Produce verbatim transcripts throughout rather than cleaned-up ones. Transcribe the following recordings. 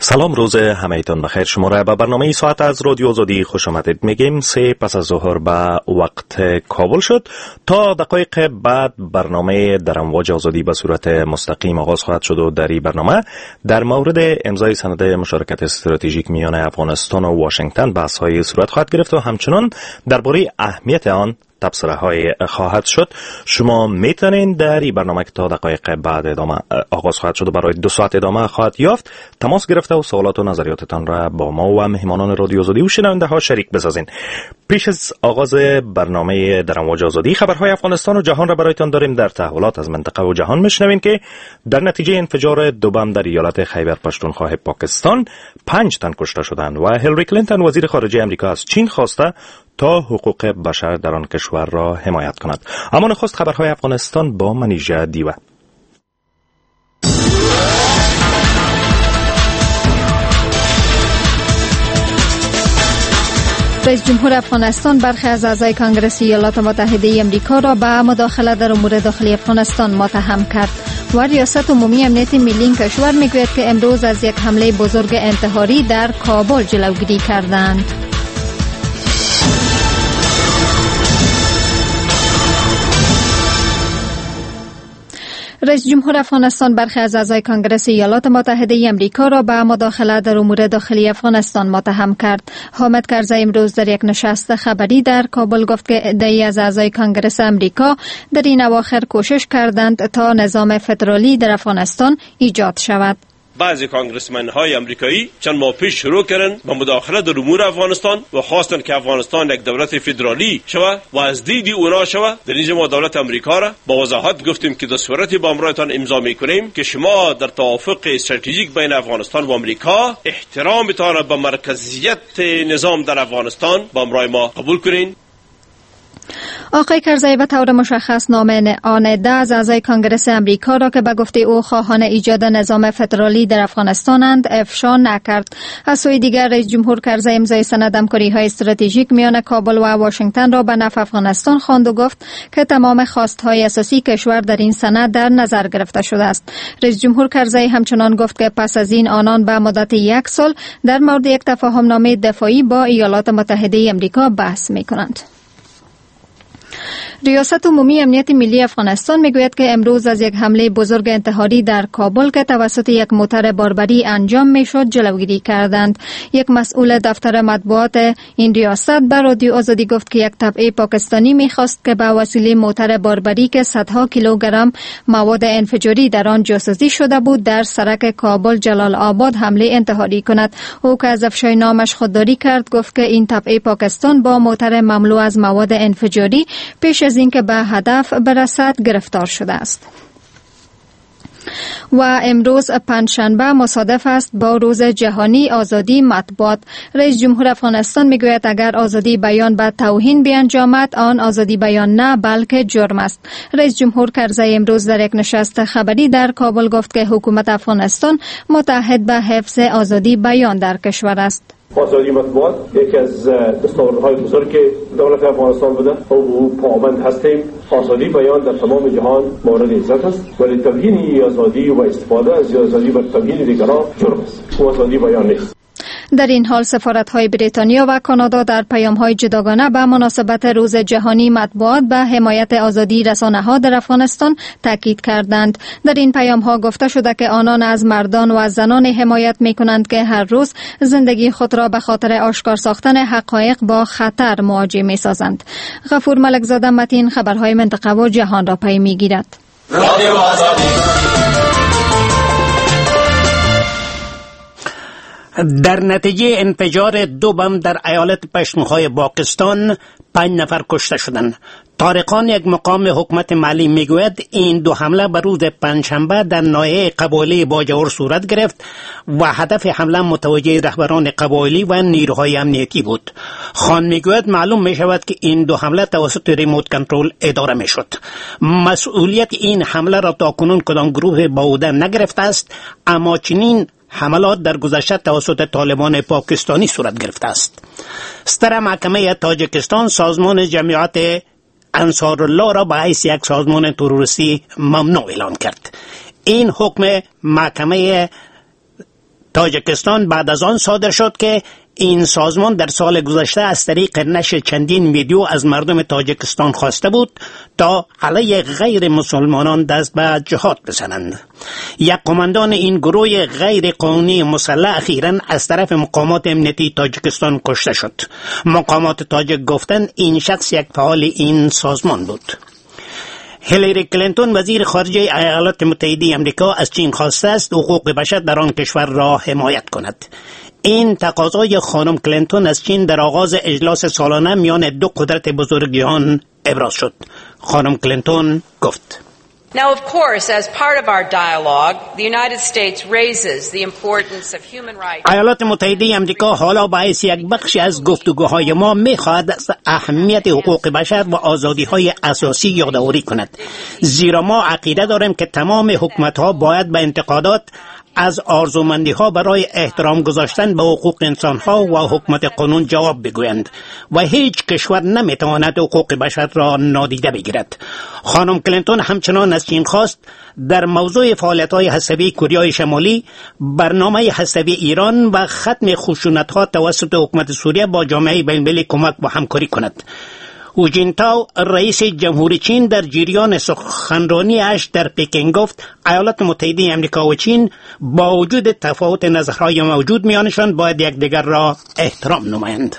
سلام، روز همه‌تان بخیر. شما را به برنامه ساعت از رادیو آزادی خوش آمدید میگیم. سه پس از ظهر به وقت کابل شد. تا دقایق بعد برنامه در امواج آزادی به صورت مستقیم آغاز خواهد شد و در این برنامه در مورد امضای سند مشارکت استراتژیک میان افغانستان و واشنگتن بحث‌های صورت خواهد گرفت و همچنان درباره اهمیت آن تبصره های خواهد شد. شما میتونین در این برنامه که تا دقایق بعد ادامه آغاز خواهد شد و برای دو ساعت ادامه خواهد یافت تماس گرفته و سوالات و نظریاتتان را با ما و مهمانان رادیو آزادی و شنونده ها شریک بسازین. پیش از آغاز برنامه در امواج آزادی خبرهای افغانستان و جهان را برایتان داریم. در تحولات از منطقه و جهان میشنوین که در نتیجه انفجار دو بم در ایالت خیبر پختونخوا پاکستان پنج تن کشته شدند و هیلاری کلینتون وزیر خارجه امریکا از چین خواسته تا حقوق بشر در آن کشور را حمایت کند. اما نخست خبرهای افغانستان با منیژه دیوه. رئیس جمهور افغانستان برخی از اعضای کانگرس ایالات متحده امریکا را به مداخله در امور داخلی افغانستان متهم کرد و ریاست عمومی امنیت ملی کشور میگوید که امروز از یک حمله بزرگ انتحاری در کابل جلوگیری کردند. رئیس جمهور افغانستان برخی از اعضای کانگرس ایالات متحده امریکا را به مداخله در امور داخلی افغانستان متهم کرد. حامد کرزی امروز در یک نشست خبری در کابل گفت که عده‌ای از اعضای کانگرس امریکا در این اواخر کوشش کردند تا نظام فدرالی در افغانستان ایجاد شود. بعضی کانگرسمن های امریکایی چند ماه پیش شروع کردند به مداخله در امور افغانستان و خواستند که افغانستان یک دولت فدرالی شود و از دید اونا شود. در اینجا ما دولت امریکا را با وضاحت گفتیم که در صورتی با امرایتان امضا میکنیم که شما در توافق استراتژیک بین افغانستان و امریکا احترامتان را به مرکزیت نظام در افغانستان با امرای ما قبول کنین. آقای کرزی به طور مشخص نام آن ده از اعضای کانگرس امریکا را که به گفته او خواهان ایجاد نظام فدرالی در افغانستانند افشا نکرد. از سوی دیگر رئیس جمهور کرزی امضای سند همکاری‌های استراتژیک میان کابل و واشنگتن را به نفع افغانستان خواند و گفت که تمام خواست‌های اساسی کشور در این سند در نظر گرفته شده است. رئیس جمهور کرزی همچنان گفت که پس از این آنان به مدت یک سال در مورد یک تفاهم‌نامه دفاعی با ایالات متحده امریکا بحث می‌کنند. ریاست عمومی امنیت ملی افغانستان میگوید که امروز از یک حمله بزرگ انتحاری در کابل که توسط یک موتر باربری انجام میشد جلوگیری کردند. یک مسئول دفتر مطبوعات این ریاست به رادیو آزادی گفت که یک تبعه پاکستانی میخواست که به وسیله موتر باربری که صدها کیلوگرم مواد انفجاری در آن جاسوسی شده بود در سرک کابل جلال آباد حمله انتحاری کند. او که از افشای نامش خودداری کرد گفت که این تبعه پاکستان با موتر مملو از مواد انفجاری پیش از اینکه به هدف برسد گرفتار شده است. و امروز پنجشنبه مصادف است با روز جهانی آزادی مطبوعات. رئیس جمهور افغانستان میگوید اگر آزادی بیان به توهین بیانجامد آن آزادی بیان نه بلکه جرم است. رئیس جمهور کرزی امروز در یک نشست خبری در کابل گفت که حکومت افغانستان متعهد به حفظ آزادی بیان در کشور است. آزادی مطبوعات یکی از دستاوردهای بزرگ دولت افغانستان بوده و او پابند هستیم. آزادی بیان در تمام جهان مورد عزت است ولی توهین آزادی و استفاده از آزادی بر توهین دیگران جرم است. آزادی بیان نیست. در این حال سفارت‌های بریتانیا و کانادا در پیام‌های جداگانه به مناسبت روز جهانی مطبوعات به حمایت آزادی رسانه‌ها در افغانستان تاکید کردند. در این پیام‌ها گفته شده که آنان از مردان و زنان حمایت می‌کنند که هر روز زندگی خود را به خاطر آشکار ساختن حقایق با خطر مواجه می‌سازند. غفور ملکزاده متین خبرهای منطقه و جهان را پی می‌گیرد. رادیو آزادی. در نتیجه انفجار دو بم در ایالت پختونخوا پاکستان پنج نفر کشته شدند. طارقان یک مقام حکومت ملی میگوید این دو حمله بر روز پنجشنبه در ناحیه قبایلی باجور صورت گرفت و هدف حمله متوجه رهبران قبایلی و نیروهای امنیتی بود. خان میگوید معلوم می شود که این دو حمله توسط ریموت کنترل اداره می شد. مسئولیت این حمله را تاکنون کدام گروه با عهده نگرفته است، اما چنین حملات در گذشته توسط طالبان پاکستانی صورت گرفته است. ستره محکمه تاجیکستان سازمان جمعیت انصارالله را به حیث یک سازمان تروریستی ممنوع اعلان کرد. این حکم محکمه تاجیکستان بعد از آن صادر شد که این سازمان در سال گذشته از طریق نشر چندین ویدیو از مردم تاجیکستان خواسته بود تا علیه غیر مسلمانان دست به جهاد بزنند. یک قماندان این گروه غیر قانونی مسلح اخیراً از طرف مقامات امنیتی تاجیکستان کشته شد. مقامات تاجیک گفتند این شخص یک فعال این سازمان بود. هیلاری کلینتون وزیر خارجه ایالات متحده آمریکا از چین خواسته است حقوق بشر در آن کشور را حمایت کند. این تقاضای خانم کلینتون از چین در آغاز اجلاس سالانه میان دو قدرت بزرگ جهان ابراز شد. خانم کلینتون گفت: Now, of course, as part of our dialogue, the United States raises the importance of human rights. ایالات متحده آمریکا حالا باعث یک بخشی از گفتگوهای ما می‌خواهد از اهمیت حقوق بشر و آزادی‌های اساسی یادآوری کند، زیرا ما عقیده داریم که تمام حکومت‌ها باید به انتقادات از آرزومندی‌ها برای احترام گذاشتن به حقوق انسان‌ها و حکومت قانون جواب بگویند و هیچ کشور نمی‌تواند حقوق بشر را نادیده بگیرد. خانم کلینتون همچنان از چین خواست در موضوع فعالیت‌های هسته‌ای کره شمالی، برنامه هسته‌ای ایران و ختم خشونت‌ها توسط حکومت سوریه با جامعه بین‌المللی کمک و همکاری کند. هو جینتاو رئیس جمهوری چین در جریان سخنرانی اش در پکین گفت ایالات متحده آمریکا و چین با وجود تفاوت نظرهای موجود میانشان باید یکدیگر را احترام نمایند.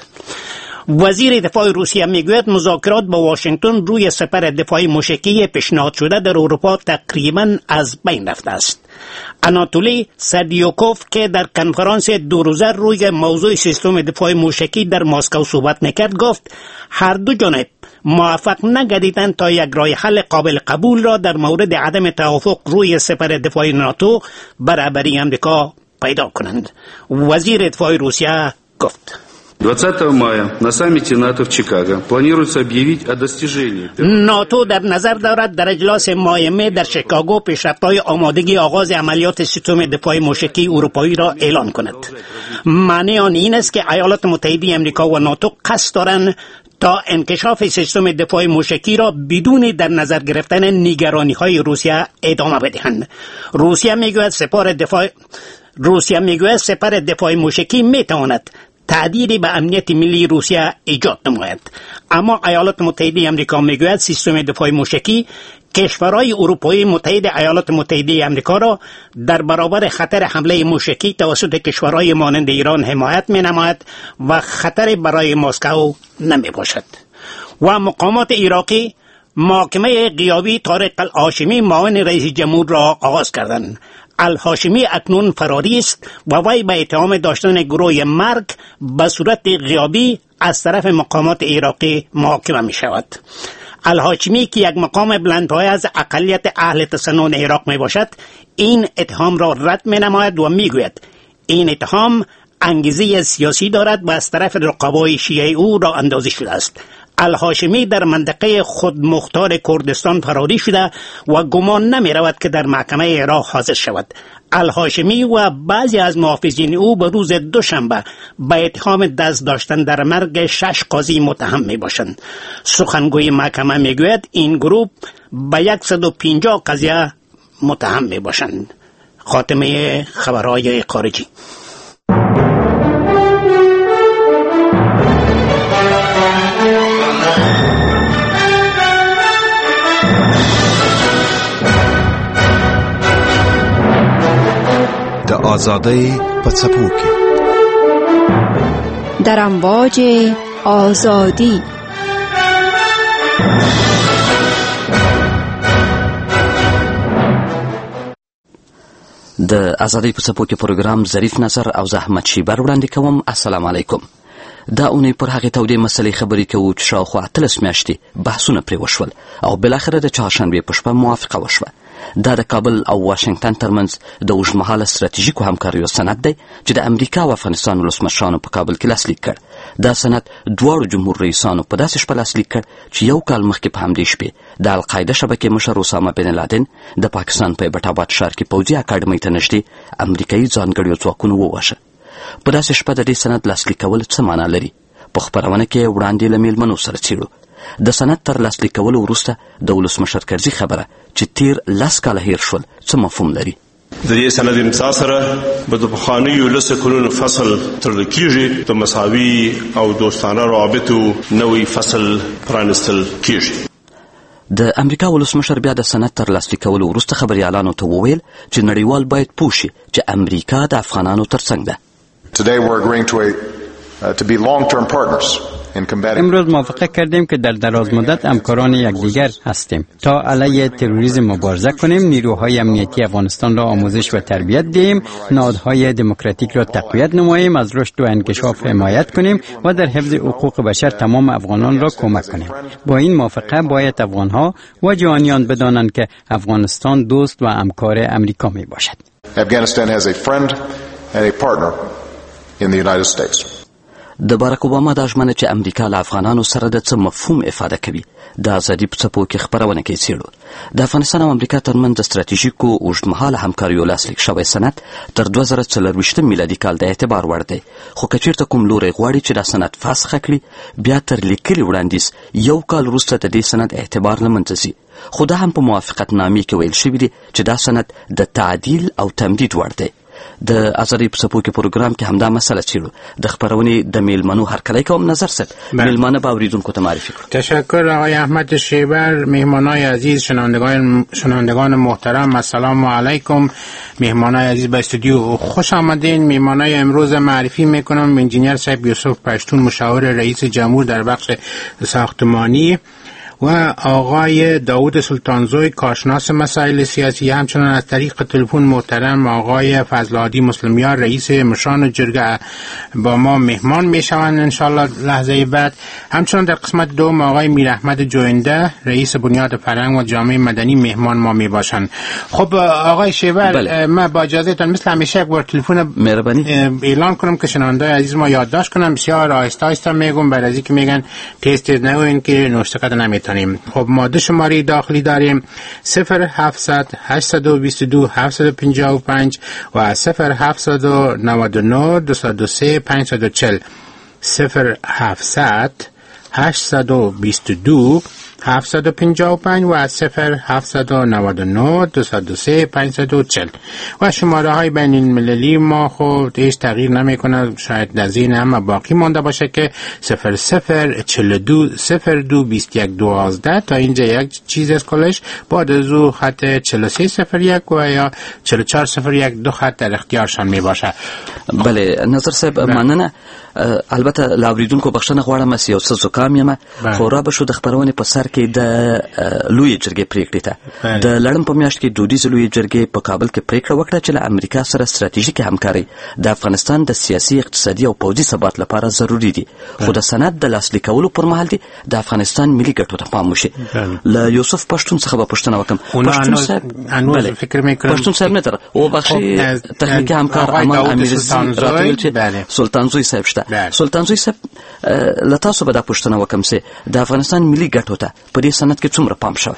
وزیر دفاع روسیه میگوید مذاکرات با واشنگتن روی سپر دفاعی موشکی پیشنهاد شده در اروپا تقریباً از بین رفته است. آناتولی سردیوکوف که در کنفرانس دو روزه روی موضوع سیستم دفاع موشکی در مسکو صحبت میکرد گفت هر دو جانب موفق نگردیدند تا یک راه حل قابل قبول را در مورد عدم توافق روی سپر دفاعی ناتو برابری آمریکا پیدا کنند. وزیر دفاع روسیه گفت: двадцатого мая на саммите НАТО в Чикаго планируется объявить о достижении. ناتو در نظر دارد در اجلاس ماه می در شیکاگو پیشرفت‌های آمادگی آغاز عملیات سیستم دفاع موشکی اروپایی را اعلان کند. معنی آن این است که ایالات متحده آمریکا و ناتو قصد دارند تا انکشاف سیستم دفاع موشکی را بدون در نظر گرفتن نگرانی‌های روسیه ادامه بدهند. روسیه میگوید سپر دفاع روسیه میگوید سپر دفاع موشکی میتواند تهدیدی به امنیت ملی روسیه ایجاد نماید، اما ایالات متحده آمریکا میگوید سیستم دفاع موشکی کشورهای اروپایی متحد ایالات متحده آمریکا را در برابر خطر حمله موشکی توسط کشورهای مانند ایران حمایت مینماید و خطر برای مسکو نمی باشد. و مقامات عراقی محاکمه غیابی طارق الهاشمی معاون رئیس جمهور را آغاز کردند. الهاشمی اکنون فراری است و وی به اتهام داشتن گروه مرگ به صورت غیابی از طرف مقامات عراقی محاکمه می شود. الهاشمی که یک مقام بلندپایه از اقلیت اهل تسنن عراق می باشد این اتهام را رد می نماید و می گوید این اتهام انگیزه سیاسی دارد و از طرف رقبای شیعه او را اندازی شده است. الهاشمی در منطقه خودمختار کردستان فراری شده و گمان نمی رود که در محکمه عراق حاضر شود. الهاشمی و بعضی از محافظین او به روز دوشنبه به اتهام دست داشتن در مرگ شش قاضی متهم می باشند. سخنگوی محکمه می گوید این گروه به صد و پنجاه قضیه متهم می باشند. خاتمه خبرهای خارجی. د آزادۍ په څپو کې در امواج آزادی د آزادۍ په څپو کې پروګرام ظریف نظر او زحمت شیبر وړاندې کوم. السلام علیکم. دا اونۍ پر هغې تودې مسلې خبرې کوو چې شاوخوا اتلس میاشتې بحثونه پرې وشول او بالاخره د چهارشنبې په شپه موافقه وشوه. دا د کابل او واشنگټن ترمنځ د اوږدمهاله ستراتیژیکو همکاریو سند دی چې د امریکا او افغانستان ولسمشرانو په کابل کې لاسلیک کړ. دا سند دواړو جمهور رئیسانو په داسې شپه لاسلیک کړ چې یو کال مخکې په همدې شپې د القاعده شبکې مشر اسامه بن لادن د پاکستان په ایبټ آباد ښار کې پوځي اکاډمۍ ته نږدې امریکایي ځانګړیو ځواکونو ووژه. په داسې شپه د دې سند لاسلیک کول څه معنا لري؟ په خپرونه کې وړاندې له میلمنو سره څېړو. د سند تر لاسلیک کولو وروسته د ولسمشر کرزي خبره چې تیر لس کاله هیر شول څه مفهوم لري؟ د دې سند امضا سره به د پخوانیو لسو کلونو فصل تړل کیږي، د مساوي او دوستانه روابطو نوی فصل پرانستل کیږي. د امریکا ولسمشر بیا د سند تر لاسلیک کولو وروسته خبریالانو ته وویل چې نړیوال باید پوه شي چې امریکا د افغانانو ترڅنګ ده. Today we're agreeing to a uh, to be long-term partners. امروز موافقه کردیم که در دراز مدت همکاران یکدیگر هستیم تا علیه تروریسم مبارزه کنیم، نیروهای امنیتی افغانستان را آموزش و تربیت دهیم، نهادهای دموکراتیک را تقویت نماییم، از رشد و انکشاف حمایت کنیم و در حفظ حقوق بشر تمام افغانان را کمک کنیم. با این موافقه باید افغانها و جهانیان بدانند که افغانستان دوست و همکار امریکا می باشد. Afghanistan has a friend and a partner in the United States. د باراک اوباما دا ژمنه چې امریکا له افغانانو سره د څه مفهوم افاده کوي د ازادي په څپو کې خپرونه کوي څېړو. د افغانستان او امریکا ترمنځ د ستراتیژیکو اوږدمهاله همکاریو لاسلیک شوی سند تر دوه زره څلرویشتم میلادي کال د اعتبار وړ دی، خو که چېرته کوم لوری غواړي چې دا سند فسخه کړي، بیا تر لیکلي وړاندیز یو کال وروسته د دې سند اعتبار له منځه ځي. خو دا هم په موافقتنامې کې ویل شوي دي چې دا سند د تعدیل او تمدید وړ دی. د ازادي په څپو کې پروګرام کې همدا مسله څېړو. د خپرونې د میلمنو هرکلی کوم. نظر صاحب میلمانه به اورېدونکو ته معرفي کړو. تشکر آقای احمد شیبر. مهمانای عزیز، شنوندگان شنوندگان محترم، السلام علیکم. مهمانای عزیز به استودیو خوش آمدین. مهمانای امروز معرفی میکنم انجینیر صاحب یوسف پشتون، مشاور رئیس جمهور در بخش ساختمانی، و آقای داود سلطانزوی، کارشناس مسائل سیاسی. همچنان از طریق تلفن محترم آقای فضل‌عادی مسلمیار، رئیس مشان جرگه، با ما مهمان میشوند انشالله لحظه بعد. همچنان در قسمت دوم آقای میر احمد جوینده، رئیس بنیاد فرهنگ و جامعه مدنی مهمان ما میباشند. خب آقای شیبر، بله. ما با اجازهتان مثل همیشه یک بار تلفن اعلان کنم که شنوندای عزیز ما یادداشت کنم. بسیار آهسته آهسته میگم، بعد از اینکه میگن تیز تیز نگوین که نوشته نمیتونیم. خب ما دو شماره داخلی داریم: صفر هفتصد هشتصد و بیست و دو هفتصد و پنجاه و پنج و صفر هفتصد و نود و نه دویست و سه پانصد و چهل. صفر هفتصد هشتصد و بیست و دو هفتصد و پنجاه و پنج و صفر هفتصد و نود و نه دویست و سه پانصد و چهل. و شماره های بین المللی ما خود هیچ تغییر نمی کنه، شاید در ذهن همه باقی مانده باشه که صفر صفر چهل و دو صفر دو بیست و یک دوازده. تا اینجا یک چیز از کلش. بعد از او خط چهل و سه صفر یک و یا چهل و چهار صفر یک دو خط در اختیارشان می باشه. بله نظر صاحب مننه. البته لاوریدونکو بخښنه غواړم چې یو څه زکام یم، خو را به شو د خپرونې په سر کې د لویې جرګې پریکړې ته د لړم په میاشت کې دودیزې لویې جرګې په کابل کې پریکړه وکړه چې له امریکا سره ستراتیژیکې همکاري د افغانستان د سیاسي، اقتصادي او پوځي ثبات لپاره ضروري دي، خو د سند د لاسلیک کولو پر مهال دي د افغانستان ملي ګټو ته پام وشي. له یوسف پښتون څخه به پوښتنه وکړم. پښتون صاحب بله فکر می‌کنم پښتون صاحب نه تر او بخشي تخنیکی همکار امان امیرزی راته چې سلطانزوی صاحب شته. سلطانزوی صاحب له تاسو به دا پوښتنه وکړم چې د افغانستان ملي ګټو ته په دې سند کې څومره پام شوی؟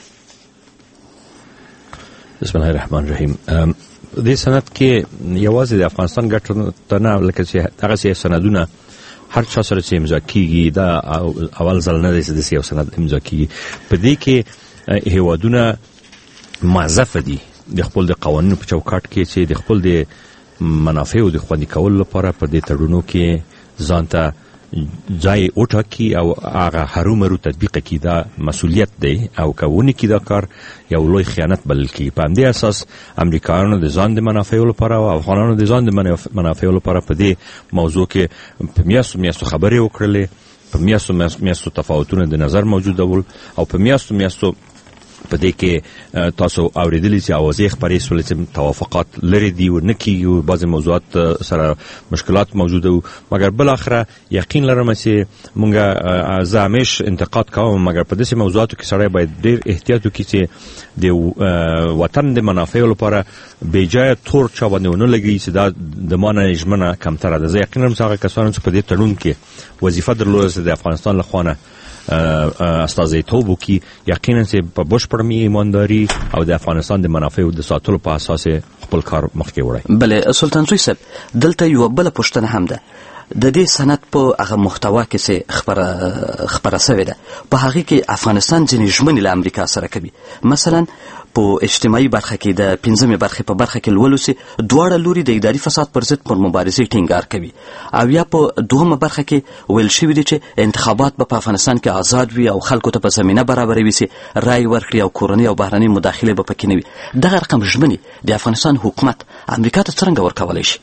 بسم الله الرحمن الرحیم. دې سند کې یوازې د افغانستان ګټو ته نه، لکه چې هغه سندونه هر چا سره چې امضا کیږي دا اول ځل نه دی چې یو سند امضا کیږي. په دې کې هیوادونه معذف دي د خپل د قوانینو په چوکاټ کې چې د خپل د منافعو د خوندي کولو لپاره په دې تړونو کې ځان ته ځای وټاکي او هغه هرومرو تطبیق کړي. دا مسؤلیت دی او که ونه کړي دا کار یو لوی خیانت بلل کېږي. په همدې اساس امریکایانو د ځان د منافعو لپاره او افغانانو د ځان د منافعو لپاره په دې موضوع کې په میاشتو میاشتو خبرې وکړلې، په میاشتو میاشتو تفاوتونه د نظر موجود ول او په میاشتو میاشتو په دې کې تاسو اوریدلی چې اوازې خبرې سولې چې توافقات لري دي او نه کیږي، بعضې موضوعات سره مشکلات موجوده وو، مګر بل اخره یقین لرم چې مونږ زه همیش انتقاد کوم، مګر په داسې موضوعاتو کې سړی باید ډېر احتیاط وکړي چې د وطن د منافعو لپاره بې ځایه تور چا باندې ونه لګوي چې دا د ما نه ژمنه کمتره ده. زه یقین لرم چې هغه کسانو چې په دې تړون کې وظیفه درلوده چې د افغانستان له خوا نه استازیتوب وکړي، یقینا چې په بشپړه ایمانداري او د افغانستان د منافعو د ساتلو په اساس خپل کار مخکې وړي. بله سلطانزوی صاحب، دلته یوه بله پوښتنه هم ده. د دې سند په هغه محتوا کې څه خبره خبره شوې ده. په هغه کې افغانستان ځینې ژمنې له امریکا سره کوي. مثلا په اجتماعي برخه کې د پنځمې برخې په برخه کې لولو سي دواړه لوري د اداري فساد پر ضد پر مبارزې ټینګار کوي. او یا په دوهمه برخه کې ویل شوي دي چې انتخابات به په افغانستان کې آزاد وي او خلکو ته په زمینه برابروي سي رای ورکړي او کورنۍ او بهرنۍ مداخله به پکې نه وي. دغه رقم ژمنې د افغانستان حکومت امریکا ته څرنګه ورکولی شي؟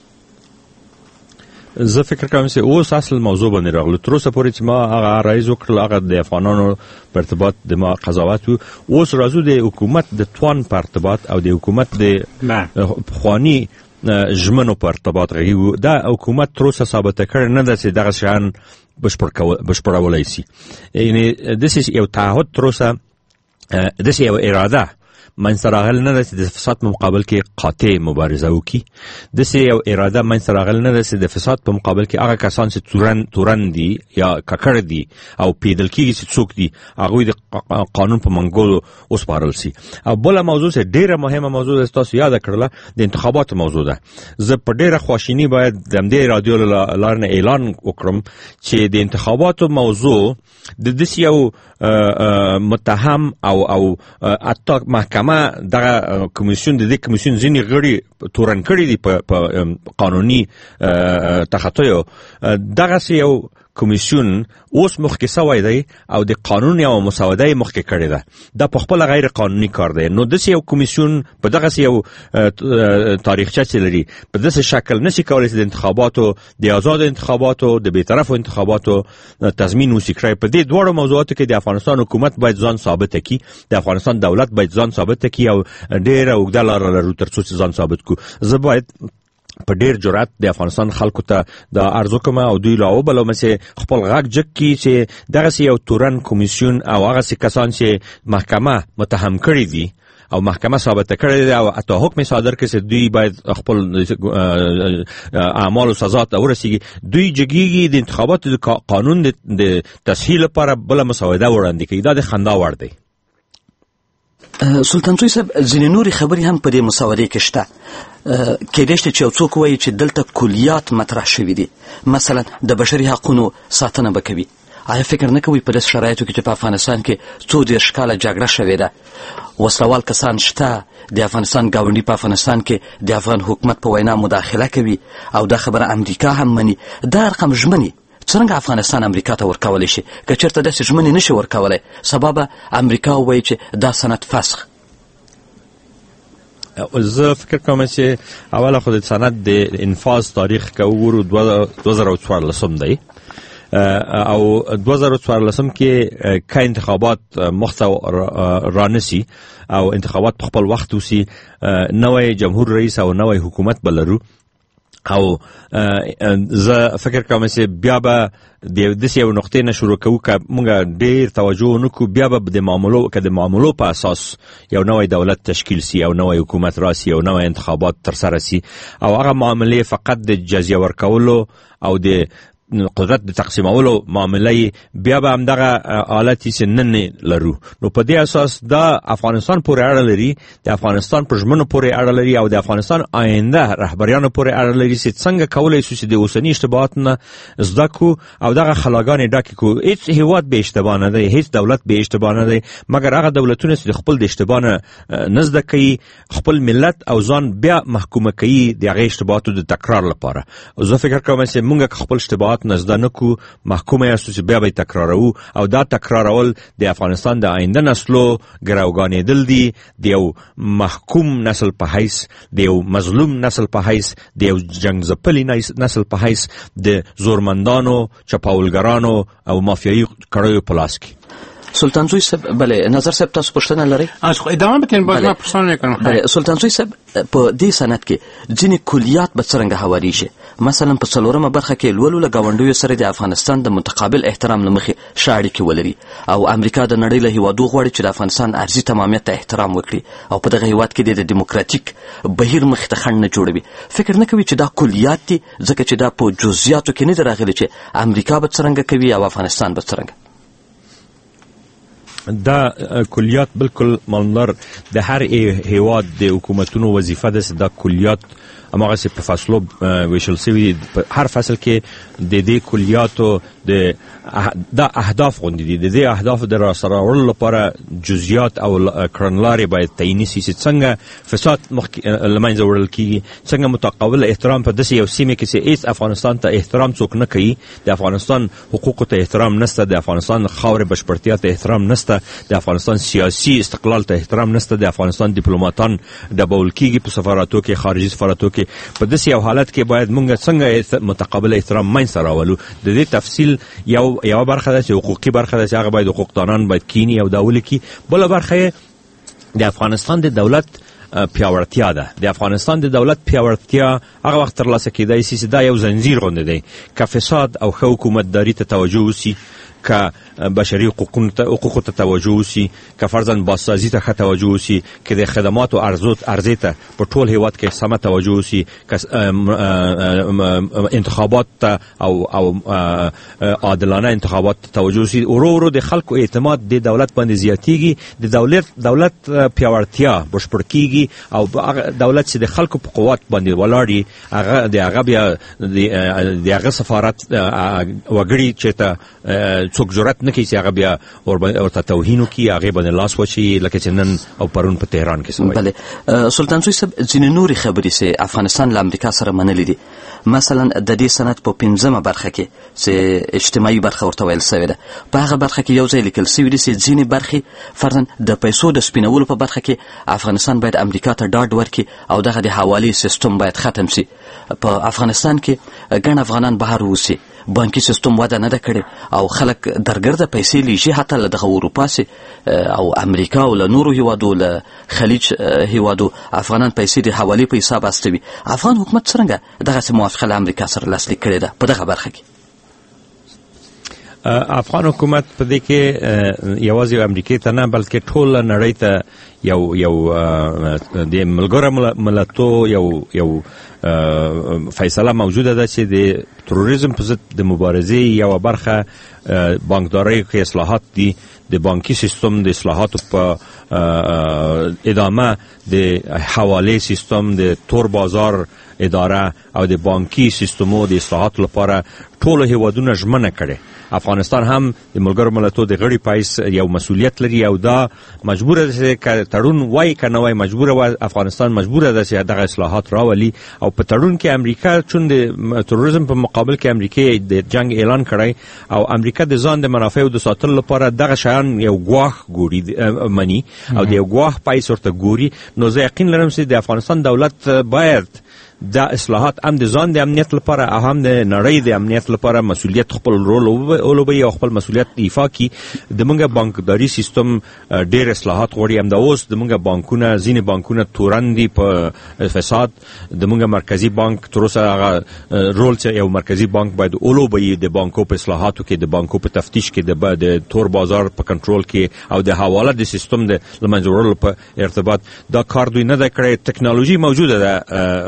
زه فکر کوم چې اوس اصل موضوع باندې راغلو. تر اوسه پورې چې ما هغه رایز وکړل هغه د افغانانو په ارتباط د ما قضاوت و. اوس راځو د حکومت د توان په ارتباط او د حکومت د پخواني ژمنو په ارتباط غږیږو. دا حکومت تر اوسه ثابته کړې نه ده چې دغه شیان بشپړولی شي. یعنې داسې یو تعهد تر اوسه داسې یو اراده منځته راغلی نه ده چې د فساد په مقابل کې قاطع مبارزه وکړي. داسې یو اراده منځته راغلی نه ده چې د فساد په مقابل کې هغه کسان چې تورن تورن دي یا ککړ دي او پیدل کېږي چې څوک دي هغوی د قانون په منګولو وسپارل شي. او بله موضوع چې ډېره مهمه موضوع ده تاسو یاده کړله د انتخاباتو موضوع ده. زه په ډېره خواشیني باید د همدې رادیو له لارې نه اعلان وکړم چې د انتخاباتو موضوع د داسې یو متهم او او حتی محکمه دغه کمیسیون د دې کمیسیون ځینې غړي تورن کړي دي په قانوني تخطیو. دغسې یو کمیسیون اوس مخکې سوی دی او د قانون یو مسوده یې مخکې کړې ده. دا په خپله غیر قانوني کار دی. نو داسې یو کمیسیون په دغسې یو تاریخچه چې لري په داسې شکل نشي کولی چې د انتخاباتو د آزادو انتخاباتو د بېطرفو انتخاباتو تضمین وشي کړی. په دې دواړو موضوعاتو کې د افغانستان حکومت باید ځان ثابته کړي، د افغانستان دولت باید ځان ثابته کړي او ډېره اوږده لاره لرو تر څو چې ځان ثابت کړو. زه باید په ډېر جرأت د افغانستان خلکو ته دا عرض وکړم او دوی لا وبلوم چې خپل غږ جګ کړي چې دغسې یو تورن کمیسیون او هغسې کسان چې محکمه متهم کړي دي او محکمه ثابته کړې ده او حتی حکم صادر کړي چې دوی باید خپل اعمالو سزا ته ورسیږي. دوی جګیږي د انتخاباتو د قانون د تسهیل لپاره بله مسوده وړاندې کوي. دا د خندا وړ دی. سلطان زوی صاحب ځینې نورې خبرې هم په دې مسودې کې شته. کېدای شي چې یو څوک وایي چې دلته کلیات مطرح شوي دي، مثلا د بشري حقونو ساتنه به کوي. آیا فکر نه کوئ په داسې شرایطو کې چې په افغانستان کې څو دېرش کاله جګړه شوې ده، وسلوال کسان شته، د افغانستان ګاونډي په افغانستان کې د افغان حکومت په وینا مداخله کوي او دا خبره امریکا هم مني. دا رقم ژمنې څرنګه افغانستان امریکا ته ورکولی شي؟ که چېرته داسې ژمنې نشي ورکولی سبا به امریکا ووایي چې دا سند فسخ. زه فکر کوم چې اوله خو د سند د انفاذ تاریخ که وګورو دوه زره څوارلسم دی او دوه زره څوارلسم کې که انتخابات مخته رانسي او انتخابات په خپل وخت وسي، نوی جمهور رئیس او نوی حکومت به لرو او زه فکر کوم چې بیا به د داسې یو نقطې نه شروع کوو که موږ ډېر توجه ونه کړو، بیا به د معاملو که د معاملو په اساس یو نوی دولت تشکیل سي او نوی حکومت راسي او نوی انتخابات ترسره سي او هغه معاملې فقط د جزیه ورکولو او د قدرت د تقسیمولو معامله بیا به همدغه حالت چې نن لرو. نو په دې اساس دا افغانستان پورې اړه لري، د افغانستان په ژمنو پورې اړه لري او د افغانستان آینده رهبریانو پورې اړه لري چې څنګه کولی شو چې د اوسني اشتباهاتو نه زده کړو او دغه خلاګانې ډکې کړو. هیڅ هیواد بې اشتباه نه دی، هیڅ دولت بې اشتباه نه دی، مګر هغه دولتونه چې د خپل د اشتباه نه زده کوي، خپل ملت او ځان بیا محکومه کوي د هغې اشتباهاتو د تکرار لپاره. زه فکر کوم چې موږ خپل اشتباهات نزده نکو محکومه یاستو چې بیا به تکرارو او دا تکرارول د افغانستان د آینده نسلو ګراوګانېدل دي، د یو محکوم نسل په حیث، د یو مظلوم نسل په حیث، د یو جنگ ځپلي نسل په حیث، د زورمندانو، چپاولګرانو او مافیایي کړیو په لاس کې. سلطان زوی صاحب، بله نظر صاحب تاسو پوښتنه لرئ؟ ادامه بکن باز ما پوښتنه کوم. بله سلطان زوی صاحب، په دې سند کې ځینې کلیات به څرنګه هواریږي؟ مثلا په څلورمه برخه کې لولو له ګاونډیو سره د افغانستان د متقابل احترام له مخې ښه اړیکې ولري او امریکا د نړۍ له هیوادو غواړي چې د افغانستان ارضي تمامیت ته احترام وکړي او په دغه هیواد کې د دیموکراتیک بهیر مخې ته خنډ نه جوړوي. فکر نه کوي چې دا کلیات دي ځکه چې دا په جزئیاتو کې نه دي راغلي چې امریکا به څرنګه کوي او افغانستان به څرنګه؟ دا کلیات بالکل مالمدار د هر هیواد د حکومتونو وظیفه ده چې دا کلیات هماغه په فصلو ویشل شوی هر فصل کې د دې کلیاتو د دا اهداف غوندي دي د دې اهداف د راسره ورل لپاره جزئیات او کړنلارې باید تعیین شي چې څنګه فساد لمنځه وړل کیږي څنګه متقابل احترام په داسې یو سیمه کې چې هیڅ افغانستان ته احترام څوک نه کوي د افغانستان حقوقو ته احترام نشته د افغانستان خاورې بشپړتیا ته احترام نشته د افغانستان سیاسي استقلال ته احترام نشته د افغانستان ډیپلوماټان ډبول کیږي په سفارتو کې خارجي سفارتو کې په داسې یو حالت کې باید موږ څنګه متقابل احترام منځ راولو د دې تفصیل یو یو برخه ده چې حقوقي برخه ده چې هغه باید حقوقدانان باید کینی او داول کی بل برخه د افغانستان د دولت پیاوړتیا ده د افغانستان د دولت پیاوړتیا هغه وخت ترلاسه کیدای شي چې دا یو زنجیر غونډه دی که فساد او ښه حکومتداري ته توجه وشي که بشري حقوقو ته توجه وشي که فرضاً بازسازي ته ښه توجه وشي که د خدماتو عرضې ته په ټول هیواد کې سمه توجه وشي که انتخابات ته او او عادلانه انتخابات ته توجه وشي ورو ورو د خلکو اعتماد د دولت باندې زیاتیږي د دولت دولت پیاوړتیا بشپړ کیږي او دولت چې د خلکو په قوت باندې ولاړ هغه د هغه بیا د هغه سفارت وګړي چې ته څوک جرأت نه کوي چې هغه بیا ورته توهین وکړي هغې باندې لاس وچي لکه چې نن او پرون په تهران کې سوی. بله سلطان زوی صاحب ځینې نورې خبرې چې افغانستان له امریکا سره منلې دي مثلا د دې سند په پنځمه برخه کې چې اجتماعي برخه ورته ویل سوې ده په هغه برخه کې یو ځای لیکل سوي دي چې ځینې برخې فرضاً د پیسو د سپینولو په برخه کې افغانستان باید امریکا ته ډاډ ورکړي او دغه د حوالې سیستم باید ختم شي. په افغانستان کې ګڼ افغانان بهر اوسي بانکي سیستم وده نه ده کړې او خلک درګرده پیسې لیږي حتی له دغه اروپا سي او امریکا او له نورو هیوادو له خلیج هیوادو افغانان پیسې د حوالې په حساب استوي. افغان حکومت څرنګه دغسې موافقه له امریکا سره لاسلیک کړې ده په دغه برخه کې؟ افغان حکومت په دې کې یوازې امریکا ته نه بلکې ټول نړۍ ته یو یو د ملګرو ملتونو یو یو فیصله موجوده ده چې د تروریزم په ضد د مبارزې یو برخه بانکدارۍ کې اصلاحات دي د بانکي سیستم د اصلاحاتو په ادامه د حواله سیستم د تور بازار اداره او د بانکي سیستمو د اصلاحاتو لپاره ټول هیوادونه ژمنه کړي. افغانستان هم د ملګرو ملتونو د غړي پایس یو مسؤلیت لري او دا مجبوره ده چې تړون وای کنه وای مجبوره و افغانستان مجبوره ده چې دغه اصلاحات راولي او په تړون کې امریکا چون د تروریزم په مقابل کې امریکا د جنگ اعلان کړی او امریکا د ځان د منافعو د ساتلو لپاره دغه شیان یو ګواښ ګوري مني او د یو ګواښ پایس ورته ګوري نو زه یقین لرم چې د افغانستان دولت باید دا اصلاحات هم د ځان د امنیت لپاره او هم د نړۍ د امنیت لپاره مسؤلیت خپل رول ولوبوي او خپل مسؤلیت ایفا کړي. د موږ بانکداري سیستم ډېر اصلاحات غواړي همدا اوس د موږ بانکونه ځینې بانکونه تورن دي په فساد د موږ مرکزي بانک تر اوسه هغه رول چې یو مرکزي بانک باید ولوبوي د بانکو په اصلاحاتو کې د بانکو په تفتیش کې د تور بازار په کنټرول کې او د حواله د سیستم د لمنځه وړلو په ارتباط دا کار دوی نه دی کړی. ټکنالوژي موجوده ده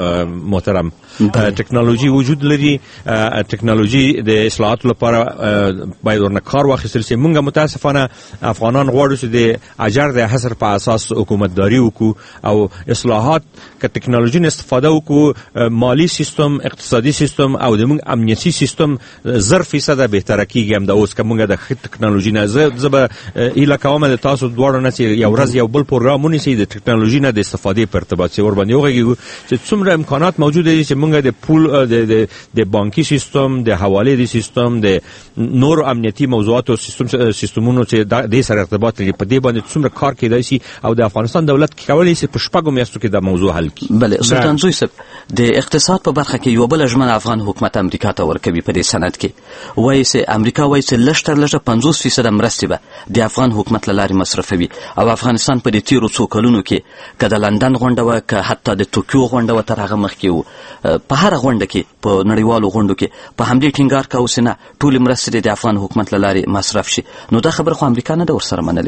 محترم ټکنالوژي وجود لري ټکنالوژي د اصلاحاتو لپاره باید ورنه کار واخیستل شي. موږ متاسفانه افغانان غواړو چې د اجر د حصر په اساس حکومتداري وکړو او اصلاحات که ټکنالوژي نه استفاده وکړو مالی سیستم اقتصادي سیستم او د موږ امنیتي سیستم زر فیصده بهتره کیږي. هم د اوس که موږ د ټکنالوژي نه زه به هیله کوم د تاسو دواړو نه چې یو ورځ یو بل پروګرام ونیسئ د ټکنالوژي نه د استفادې په ارتباط چې ورباندې وغږیږو چې څومره امکانات موجود دي چې موږ د پول د د بانکي سیستم د حواله دي سیستم د نور امنیتي موضوعات او سیستم سیستمونو چې د سره ارتباط لري په دې باندې څومره کار کېدای شي او د افغانستان دولت کولای شي په شپږو میاشتو کې د موضوع حل کړي. بله سلطان زوی صاحب د اقتصاد په برخه کې یو بل ژمنه افغان حکومت امریکا ته ورکوي په دې سند کې وایي چې امریکا وایي چې لږ تر لږه پنځوس فیصده مرستې به د افغان حکومت له لارې مصرفوي او افغانستان په دې تیرو څو کلونو کې که د لندن غونډه وه که حتی د ټوکیو غونډه وه تر هغه مخکې و په هره غونډه کې په نړیوالو غونډو کې په همدې ټینګار کاوه چې نه ټولې مرستې د افغان حکومت له لارې مصرف شي. نو دا خبره خو امریکا نه ده ورسره منلې.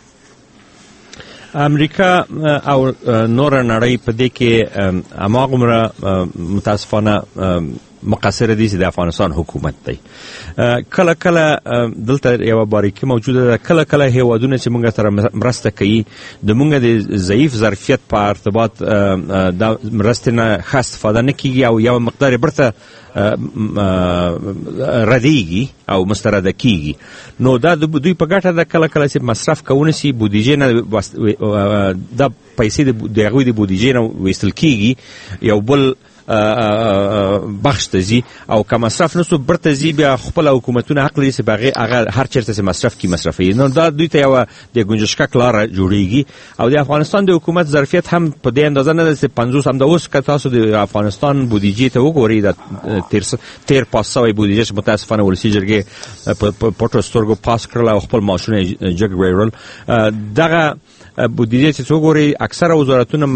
امریکا او نور نړۍ په دې کې هماغومره متاسفانه مقصر دي چې د افغانستان حکومت دی. کله کله دلته یو باریکی موجوده ده، کله کله هیوادونه چې مونږ سره مرسته کوي د مونږ د ضعیف ظرفیت په ارتباط د مرستې نه ښه استفاده نه کیږي او یو مقدار برته ردیږي او مسترده کیږي. نو دا دوی په ګټه ده کله کله چې مصرف کوونه سي بودیجې نه د پیسې د هغوی د بودیجې نه ویستل کیږي یو بل بخش ته ځي او که مصرف نسو برته ځي بیا خپل حکومتونه حق لري چې هغه هر چېرته چې مصرف کړي مصرفوي. نو دا دوی ته یوه د ګنجشکک لاره جوړیږي او د افغانستان د حکومت ظرفیت هم په دې اندازه نه ده چې پنځوس هم د اوس که تاسو د افغانستان بودیجې ته وګورئ د تېر پاس سوی بودیجې چې متاسفانه ولسي جرګې په پټو سترګو پاس کړله او خپل معاشونه یې جګ ویړل. دغه بودیجې چې وګورئ اکثره وزارتونه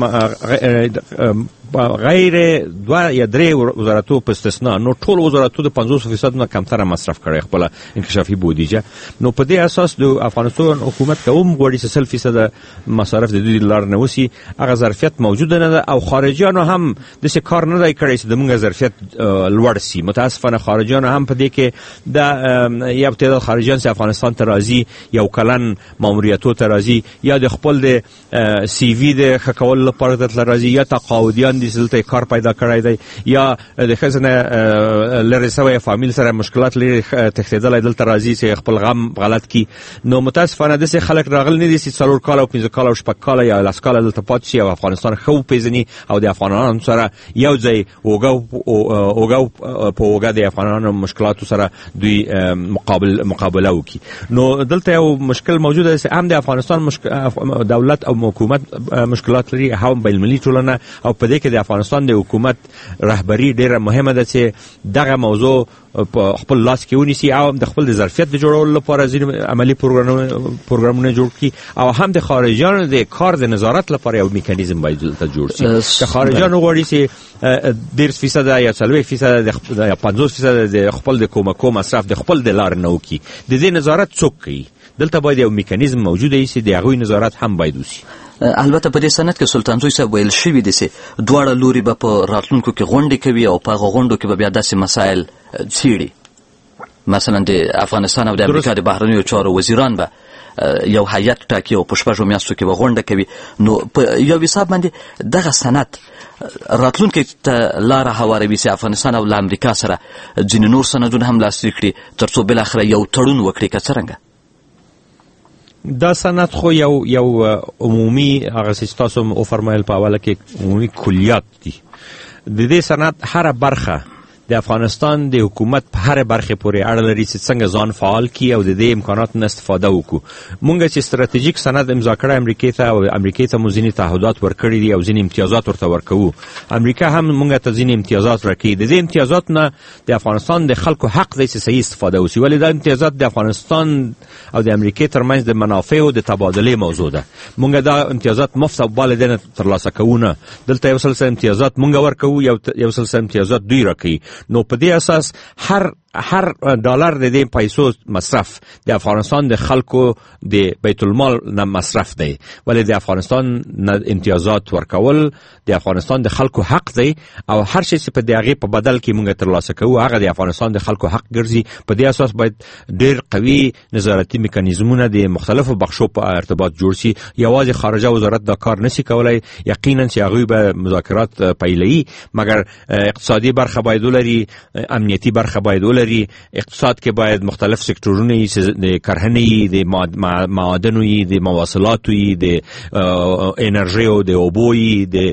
غیر دوه یا درې وزارتو په استثنا نو ټول وزارتو د پنځوس فیصد نه کمتره مصرف کړی خپل انکشافي بودیجه. نو په دې اساس د افغانستان حکومت کوم غواړي چې سل فیصد مصارف د دوی لار نه وسی هغه ظرفیت موجود نه ده او خارجيانو هم د څه کار نه دی کړی چې د موږ ظرفیت لوړ سي. متاسفانه خارجيانو هم په دې کې د یو تعداد خارجيان چې افغانستان ته راځي یو کلن ماموریتو ته راځي یا د خپل د سی وی د خکول لپاره د راځي یا تقاعدیان دي دلته کار پیدا کړی دی یا د خزنه لری سوی فامیل سره مشکلات لري تخیدل دلته راځي چې خپل غم غلط کی. نو متاسفانه د څه خلک راغل نه دي چې څلور کال او پنځه کال او شپږ کال یا لاس کال دلته پات شي او افغانستان خو پیژني او د افغانانو سره یو ځای اوګو اوګو په اوګه د افغانانو مشکلاتو سره دوی مقابل مقابله وکي. نو دلته یو مشکل موجود دی چې هم د افغانستان دولت او حکومت مشکلات لري هم بین المللي ټولنه او په دې کې د افغانستان د حکومت رهبری ډیره مهمه ده چې دغه موضوع په خپل لاس کې ونیسي او د خپل د ظرفیت د جوړولو لپاره ځینې عملی پروګرامونه جوړ کړي او هم د خارجيانو د کار د نظارت لپاره یو میکانیزم باید دلته جوړ شي. که خارجيانو غواړي چې ډېر فیصد یا څلوېښت فیصد یا پنځوس فیصد د خپل د کومکو مصرف د خپل د لارې نه وکړي د دې نظارت څوک کوي؟ دلته باید یو میکانیزم موجود وي چې د هغوی نظارت هم باید وشي. البته په دې سند کې سلطان زوی صاحب ویل شوي دي چې دواړه لوري به په راتلونکو کې غونډې کوي او په هغه غونډو کې به بیا داسې مسایل څیړي. مثلا د افغانستان او د امریکا د بهرنیو چارو وزیران به یو هیئت ټاکي او په شپږو میاشتو کې به غونډه کوي. نو په یو حساب باندې دغه سند راتلونکي ته لاره هواروي چې افغانستان او له امریکا سره ځینې نور سندونه هم لاسلیک کړي تر څو بالاخره یو تړون وکړي. که څرنګه دا سند خو یو یو عمومي هغه چې تاسو او فرمایل په اوله کې عمومي کلیات دي. د دې سند هر برخه د افغانستان د حکومت په هر برخه پورې اړه لري چې څنګه ځان فعال کړي او د دې امکاناتو نه استفاده وکړو. مونږ چې استراتیژیک سند امضا کړی امریکا ته او امریکا ته مو ځینې تعهدات ورکړي دي او ځینې امتیازات ورته ورکوو. امریکا هم مونږ ته ځینې امتیازات راکړي. د دې امتیازات نه د افغانستان د خلکو حق دی چې صحیح استفاده وشي. ولې دا امتیازات د افغانستان او د امریکا ترمنځ د منافعو د تبادله موضوع ده. مونږ دا امتیازات مفت او بل نه ترلاسه کوو نه. دلته یو سلسله امتیازات مونږ ورکوو یو یو سلسله امتیازات دوی راکړي. نو په دې اساس هر هر ډالر د دې پیسو مصرف د افغانستان د خلکو د بیت المال نه مصرف دی. ولې د افغانستان امتیازات ورکول د افغانستان د خلکو حق دی او هر شي چې په دغه په بدل کې مونږ ترلاسه کوو هغه د افغانستان د خلکو حق ګرځي. په دې اساس باید ډېر قوي نظارتي میکانیزمونه د مختلفو بخشو په ارتباط جوړ شي. یوازې خارجه وزارت دا کار نشي کولای. یقینا چې هغوی به مذاکرات پیلوي مګر اقتصادي برخه باید ولري، امنیتي برخه باید ولري، اقتصاد کې باید مختلف سکتورونه یې د کرهنې، د معادنو یې، د مواصلاتو یې، د انرژي او د اوبو یې، د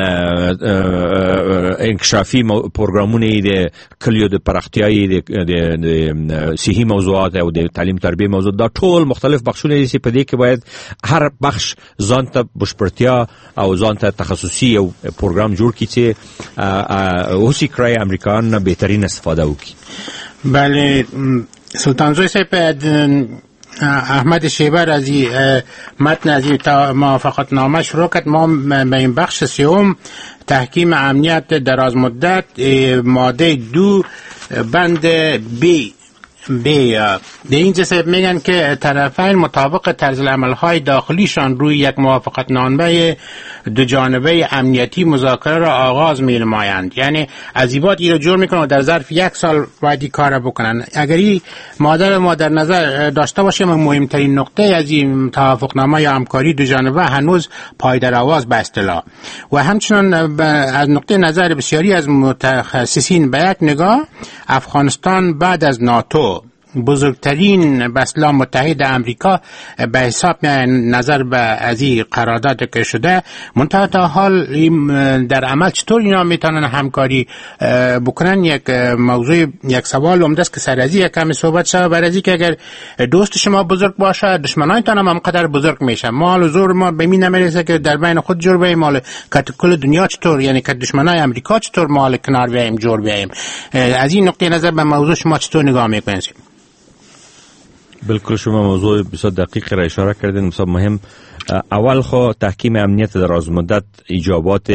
انکشافي پروګرامونه یې، د کلیو د پراختیا یې، د صحي موضوعات او د تعلیم تربیه موضوع، دا ټول مختلف بخشونه چې په دې کې باید هر بخش ځان ته بشپړتیا او ځان ته تخصصي یو پروګرام جوړ کړي چې اوسې کړی امریکایان بهترین استفاده وکړي. بله سلطان زوی صاحب احمد شیبر از متن از موافقت نامه شروع کرد. ما به این بخش سوم تحکیم امنیت دراز مدت ماده دو بند بی بیا در این جسد میگن که طرفین مطابق طرز العملهای داخلیشان روی یک موافقت نامه دو جانبه امنیتی مذاکره را آغاز می نمایند. یعنی از این بعد این را جور میکنن و در ظرف یک سال باید کار بکنن. اگر این مادر ما در نظر داشته باشیم مهمترین نقطه از این توافقنامه یا همکاری دو جانبه هنوز پای در آواز به اصطلاح و همچنان از نقطه نظر بسیاری از متخصصین به یک نگاه افغانستان بعد از ناتو بزرگترین به اصطلاح متحد امریکا به حساب نظر به از این قرارداد که شده، منتها تا حال در عمل چطور اینا میتونن همکاری بکنن یک موضوع یک سوال عمده است که سر از این کمی صحبت شد. برای اینکه اگر دوست شما بزرگ باشه دشمنانتان هم همقدر بزرگ میشه. ما حال زور ما به می نمیرسه که در بین خود جور بیاییم، حال که کل دنیا چطور یعنی که دشمنای امریکا چطور ما حال کنار بیاییم جور بیاییم. از این نقطه نظر به موضوع شما چطور نگاه میکنید؟ بالکل شما موضوع بسیار دقیق را اشاره کردین. بسیار مهم. اول خو تحکیم امنیت دراز مدت ایجابات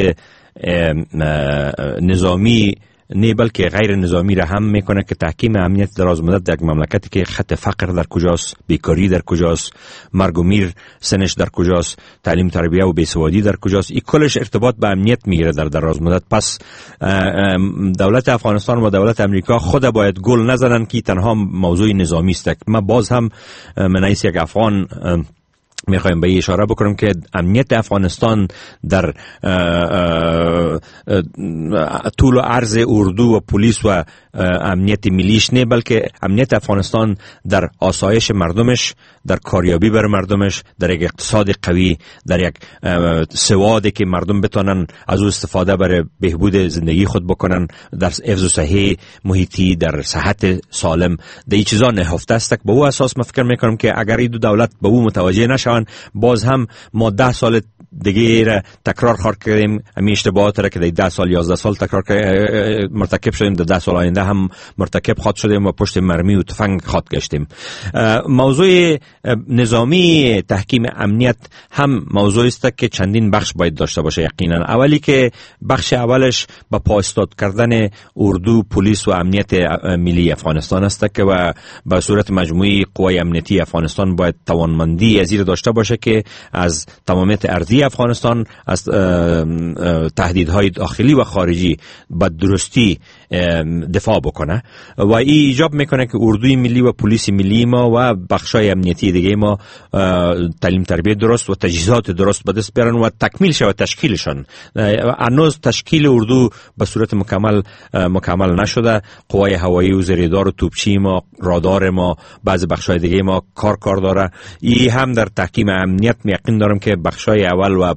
نظامی نه بلکه غیر نظامی را هم میکنه که تحکیم امنیت دراز مدت در یک مملکتی که خط فقر در کجاست، بیکاری در کجاست، مرگ و میر سنش در کجاست، تعلیم تربیه و بیسوادی در کجاست، این کلش ارتباط به امنیت میگیره در دراز مدت. پس دولت افغانستان و دولت امریکا خود باید گل نزنن که تنها موضوع نظامی است. ما باز هم من ایست یک افغان میخوایم به اشاره بکنم که امنیت افغانستان در طول و عرض اردو و پلیس و امنیت ملیش نه، بلکه امنیت افغانستان در آسایش مردمش، در کاریابی بر مردمش، در یک اقتصاد قوی، در یک سوادی که مردم بتونن از او استفاده برای بهبود زندگی خود بکنن، در حفظ و صحه محیطی، در صحت سالم، در این چیزا نهفته است. به او اساس من فکر میکنم که اگر این دو دولت به او متوجه نشون، باز هم ما ده سال دیگه را تکرار خواهد کردیم. همین اشتباهات را که در ده سال یازده سال تکرار مرتکب شدیم، در ده سال آینده هم مرتکب خواهد شدیم و پشت مرمی و تفنگ خواهد گشتیم. موضوع نظامی تحکیم امنیت هم موضوعی است که چندین بخش باید داشته باشه. یقینا اولی که بخش اولش با پایستاد کردن اردو، پلیس و امنیت ملی افغانستان است که و به صورت مجموعی قوای امنیتی افغانستان باید توانمندی از این داشته باشه که از تمامیت ارضی افغانستان، از تهدیدهای داخلی و خارجی به درستی دفاع بکنه و این ایجاب میکنه که اردوی ملی و پلیس ملی ما و بخشای امنیتی دیگه ما تعلیم تربیت درست و تجهیزات درست به دست بیارن و تکمیل شود تشکیلشان. هنوز تشکیل اردو به صورت مکمل مکمل نشده. قوای هوایی و زیردار و توپچی ما، رادار ما، بعضی بخشای دیگه ما کار کار داره. این هم در تحکیم امنیت یقین دارم که بخشای اول و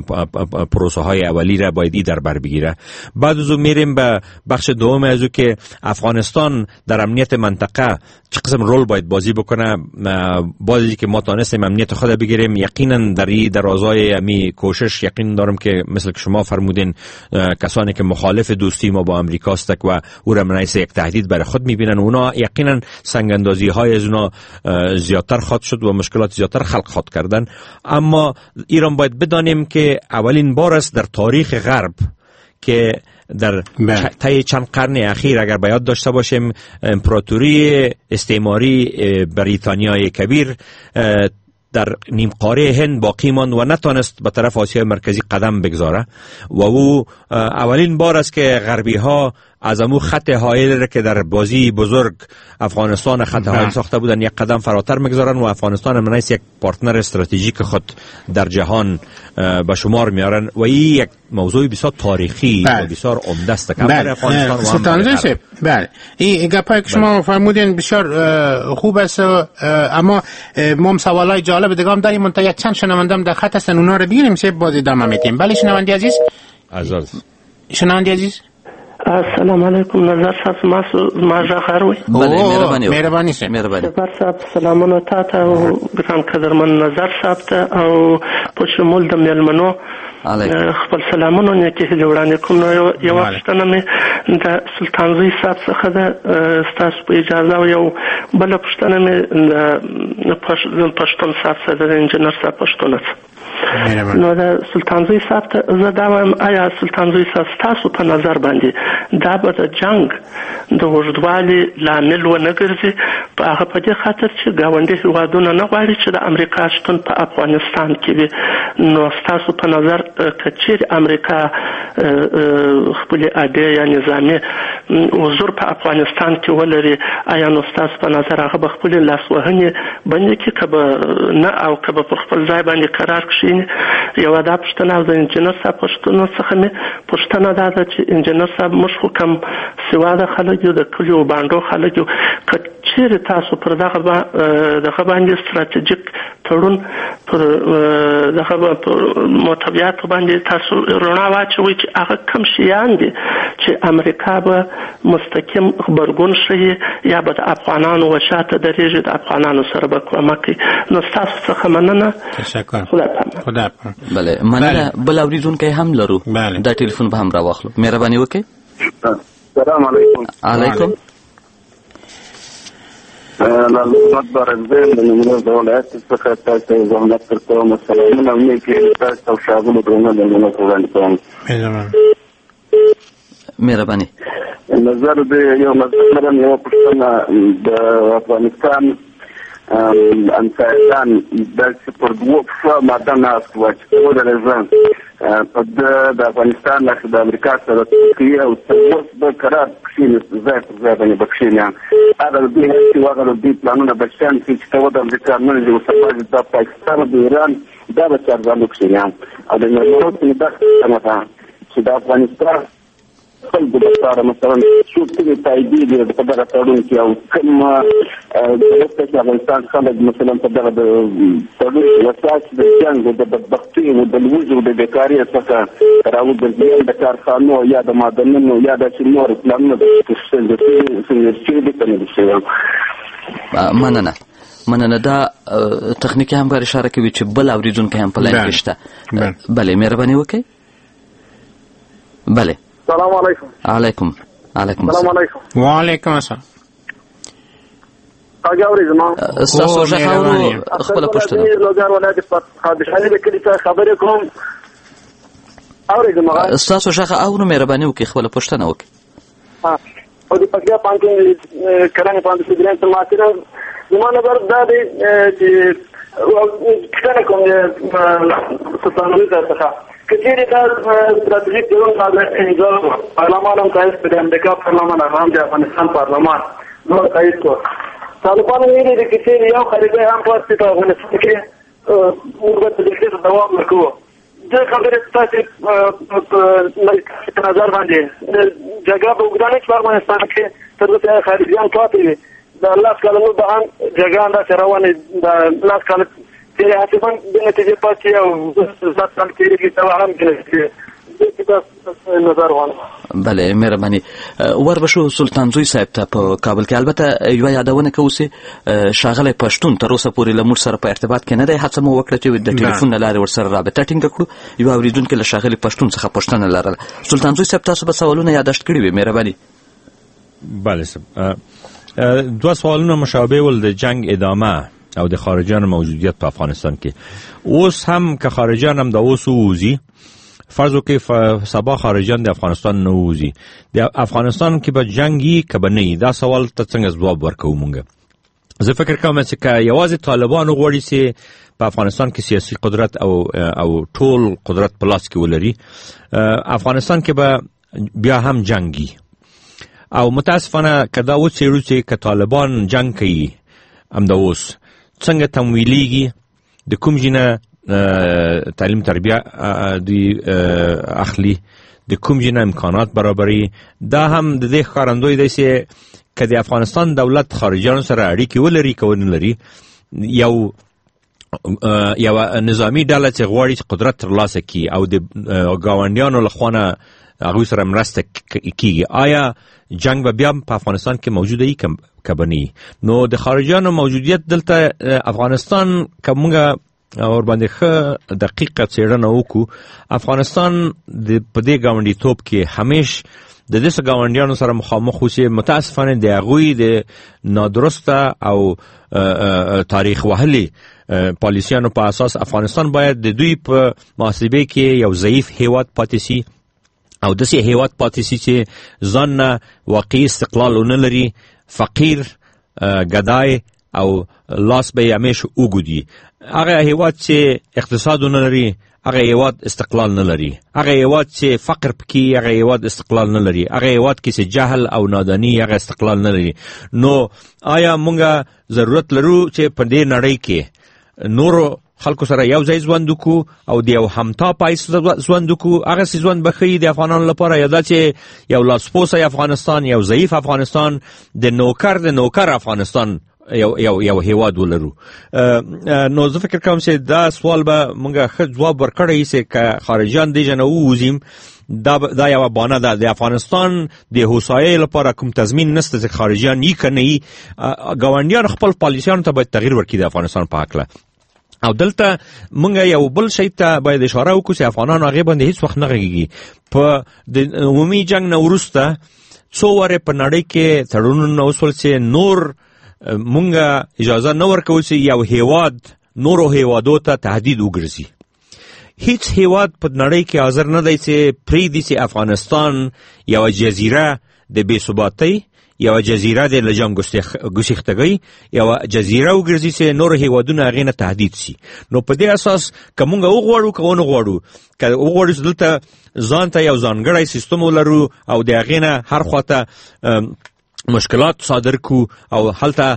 پروسه های اولی را باید ای در بر بگیره. بعد از اون میریم به بخش دوم از او که افغانستان در امنیت منطقه چه قسم رول باید بازی بکنه. بازی که ما تانستیم امنیت خود بگیریم، یقینا در این درازای امی کوشش یقین دارم که مثل که شما فرمودین کسانی که مخالف دوستی ما با امریکا است و او را منعیس یک تهدید برای خود میبینن، اونا یقینا سنگ اندازی های از اونا زیادتر خواهد شد و مشکلات زیادتر خلق خواهد کردن. اما ایران باید بدانیم که اولین بار است در تاریخ غرب که در طی چند قرن اخیر اگر به یاد داشته باشیم امپراتوری استعماری بریتانیای کبیر در نیم قاره هند باقی ماند و نتونست به طرف آسیای مرکزی قدم بگذاره و او اولین بار است که غربی ها از امو خط حائل را که در بازی بزرگ افغانستان خط حائل ساخته بودن یک قدم فراتر میگذارن و افغانستان منیس یک پارتنر استراتژیک خود در جهان به شمار میارن و این یک موضوع بسیار تاریخی و بسیار عمده است که بله. افغانستان و هم بله این گپایی که شما فرمودین بسیار خوب است، اما ما سوالای جالب دیگه هم داریم. منتها چند شنوندم در خط هستن، اونا رو بگیریم سه باز ادامه میدیم. بله شنونده عزیز، عزیز شنونده عزیز، السلام علیکم. نظر صاحب ما ژغروي. بله مهرباني مهرباني سه مهرباني نظر صاحب سلامونه تاسو او ګران قدرمن نظر صاحب ته او په شمول د ملمنو خپل سلامونه نیکه وړاندې کوم. نو یو وختونه مې د سلطانزی صاحب څخه د تاسو په اجازه او یو بل پښتنه مې د پښتون صاحب سره د انجنیر صاحب پښتون نو د سلطان زوی صاحب ته زه دا وایم آیا سلطان زوی صاحب ستاسو په نظر باندې دا به د جنګ د اوږدوالي لامل ونه ګرځي په هغه په دې خاطر چې ګاونډي هېوادونه نه غواړي چې د امریکا شتون په افغانستان کې وي. نو ستاسو په نظر که چیرې امریکا خپلې اډې یا نظامي حضور په افغانستان کې ولري آیا نو ستاسو په نظر هغه به خپلې لاسوهنې بندې کړي که به نه او که به پر خپل ځای باندې قرار کښېني؟ یوه دا پوښتنه او د انجینر صاحب پوښتنو څخه مې پوښتنه دا ده چې انجینر صاحب موږ خو کم سواده خلک یو د کلیو بانډو خلک یو که چیرې تاسو پر دغه دغه باندې ستراتیژیک تړون پر دغه محتویاتو باندې تاسو رڼا واچوئ چې هغه کوم شیان دي چې امریکا به مستقیم غبرګون ښیي یا به د افغانانو وشاته درېږي د افغانانو سره به کومک کوي. نو ستاسو څخه مننه. تشکر. خدا پامه. خدا پامه. بله مننه. بل اوریدونکی هم لرو. دا ټلیفون به هم راواخلو. مهرباني وکړئ. السلام علیکم. علیکم. محمد بارزین د نیمروز د ولایت څخه تاسو زحمت کوم. سلامونه نیکې تاسو او شاګردانو درنه د نیمروز وړاندې کوم. مهرباني. نظر د یو نظر یو پښتنه د افغانستان انسان د پر دوه څو ماده ناست و چې ولرزم په د افغانستان له د امریکا سره کې او څو به قرار کښینې زه په ځای باندې بخښینم هغه د دې چې هغه د پلانونه بچان چې څه د امریکا نه دی او څه د پاکستان او ایران دا به څرګند کښینم او د نړیوالو په دغه چې د افغانستان خلکو لپاره مثلا څو څه تایید دي په دغه تړون کې او کوم د افغانستان خلک مثلا په دغه تړون کې وساس د جنګ او د بدبختۍ او د لوږې او د بیکارۍ څخه راوګرځي د کارخانو یا د معدنونو یا د نور پلانونو د څه دي څه مننه. مننه. دا تخنیکي همکار اشاره کوي چې بل اوریدونکی هم په لاین کې شته. بله مهرباني وکړئ. بله. السلام علیکم. علیکم. علیکم السلام علیکم. وعلیکم السلام. اګه اورېږم. تاسو ښه اورو خپل پوښتنه. لوګار ولایت په خادشاني د کلی څخه خبرې کوم. اورېږم. تاسو ښه اورو مهرباني وکړئ خپل پوښتنه وکړئ. ها او د پکې پانګې کړنې پاندې سګرین تر ماته زمونه بر دا دي چې څنګه کوم څه څنګه څه کچېری دا ستراتیژیک تړون باندې انځور پارلمان هم تایید کړی امریکا پارلمان هم د افغانستان پارلمان نو تایید کړ. طالبان ویلي دي چې یو خارجي هم پاتې ته افغانستان کې موږ د دې دوام وکړو. دا خبره تاسو په نظر باندې جګړه په وګړي په افغانستان کې تر څو خارجيان پاتې دي د الله کلمو به ان جګړه دا روانه د الله کلمو چې حسابن د نتیجې پاتې او ځات څنګه کېږي دا هم کې نظر وانه. بله مهرباني. وربشو سلطان زوی صاحب ته په کابل کې البته یو یادونه کوو چې شاغله پښتون تر اوسه پورې له موږ سره په ارتباط کې نه دی. هڅه مو وکړه چې د ټلیفون لارې ورسره رابطه ټینګه کړو. یو اوریدونکو له شاغله پښتون څخه پوښتنه لرله. سلطان زوی صاحب تاسو به سوالونه یاداشت کړي وي مهرباني. بله صاحب. دوه سوالونه مشابه ول د جنگ ادامه او د خارجیان موجودیت په افغانستان کې. اوس هم که خارجیان هم د اوس ووزي فرض وکړئ سبا خارجیان د افغانستان نه ووزي د افغانستان کې به جنگي که به نه. دا سوال ته څنګه ځواب ورکوو مونږ؟ زه فکر کوم چې که یوازې طالبان غواړي چې په افغانستان کې سیاسي قدرت او او ټول قدرت په لاس کې ولري افغانستان کې به بیا هم جنگي او متاسفانه که دا وڅېړو چې که طالبان جنگ کوي همدا اوس څنګه تمویلیږي د کوم جنه تعلیم تربیه دی اخلي د کوم جنه امکانات برابري. دا هم د دې ښکارندوی دی چې که د افغانستان دولت خارجیانو سره اړیکې ولري که ونه لري یو یو نظامی ډله چې غواړي چې قدرت ترلاسه کړي او د ګاونډیانو له خوا نه هغوی سره مرسته کیږي آیا جنگ به بیا په افغانستان کې موجوده ای که به نه؟ نو د خارجیانو موجودیت دلته افغانستان که موږ اور باندې ښه دقیقه څېړنه وکړو افغانستان په دې ګاونډیتوب کې همیش د دې ګاونډیانو سره مخامخ اوسي. متاسفانه د هغوی د نادرسته او تاریخ وهلي پالیسیانو په اساس افغانستان باید د دوی په محاسبه کې یو ضعیف هیواد پاتې سي او داسې هیواد پاتې سي چې ځان نه واقعي استقلال ونه لري، فقیر، ګدای او لاس به یې همیشه اوږدي. هغه هیواد چې اقتصاد ونه لري هغه هیواد استقلال نه لري، هغه هیواد چې فقر پکې هغه هیواد استقلال نه لري، هغه هیواد کې چې جهل او نادانی هغه استقلال نه لري. نو آیا مونږه ضرورت لرو چې په دې نړۍ کې نورو خلکو سره یو ځای ژوند وکړو او د یو همتا پایس ژوند وکړو؟ هغسې ژوند به ښه د افغانانو لپاره، یا دا چې یو لاسپوسی افغانستان، یو ضعیف افغانستان، د نوکر د نوکر افغانستان یو یو یو هیواد ولرو؟ نو زه فکر کوم چې دا سوال به مونږه ښه ځواب ورکړی چې که خارجیان دې نه ووځیم، دا دا یوه بانه ده. د افغانستان د هوسایۍ لپاره کوم تضمین نشته چې خارجیان یې که نه یي. ګاونډیان خپل پالیسیانو ته باید تغییر ورکړي د افغانستان په هکله. او دلته مونږ یو بل شی ته باید اشاره وکړو چې افغانان هغې باندې هیڅ وخت نه غږېږي. په د عمومي جنګ نه وروسته څو وارې په نړۍ کې تړونونه وشول چې نور مونږه اجازه نه ورکوو چې یو هیواد نورو هیوادو ته تهدید وګرځي. هیڅ هیواد په نړۍ کې حاضر نه دی چې پرېږدي چې افغانستان یوه جزیره د بې ثباتۍ، یوه جزیره د لجام ګسیختګۍ، یوه جزیره وګرځي چې نور هیوادونه هغې نه تهدید سي. نو په دې اساس که مونږ وغواړو که ونه غواړو، که وغواړو چې دلته ځان ته یو ځانګړی سیستم ولرو او د هغې نه هر خواته مشکلات صادر کو او هلته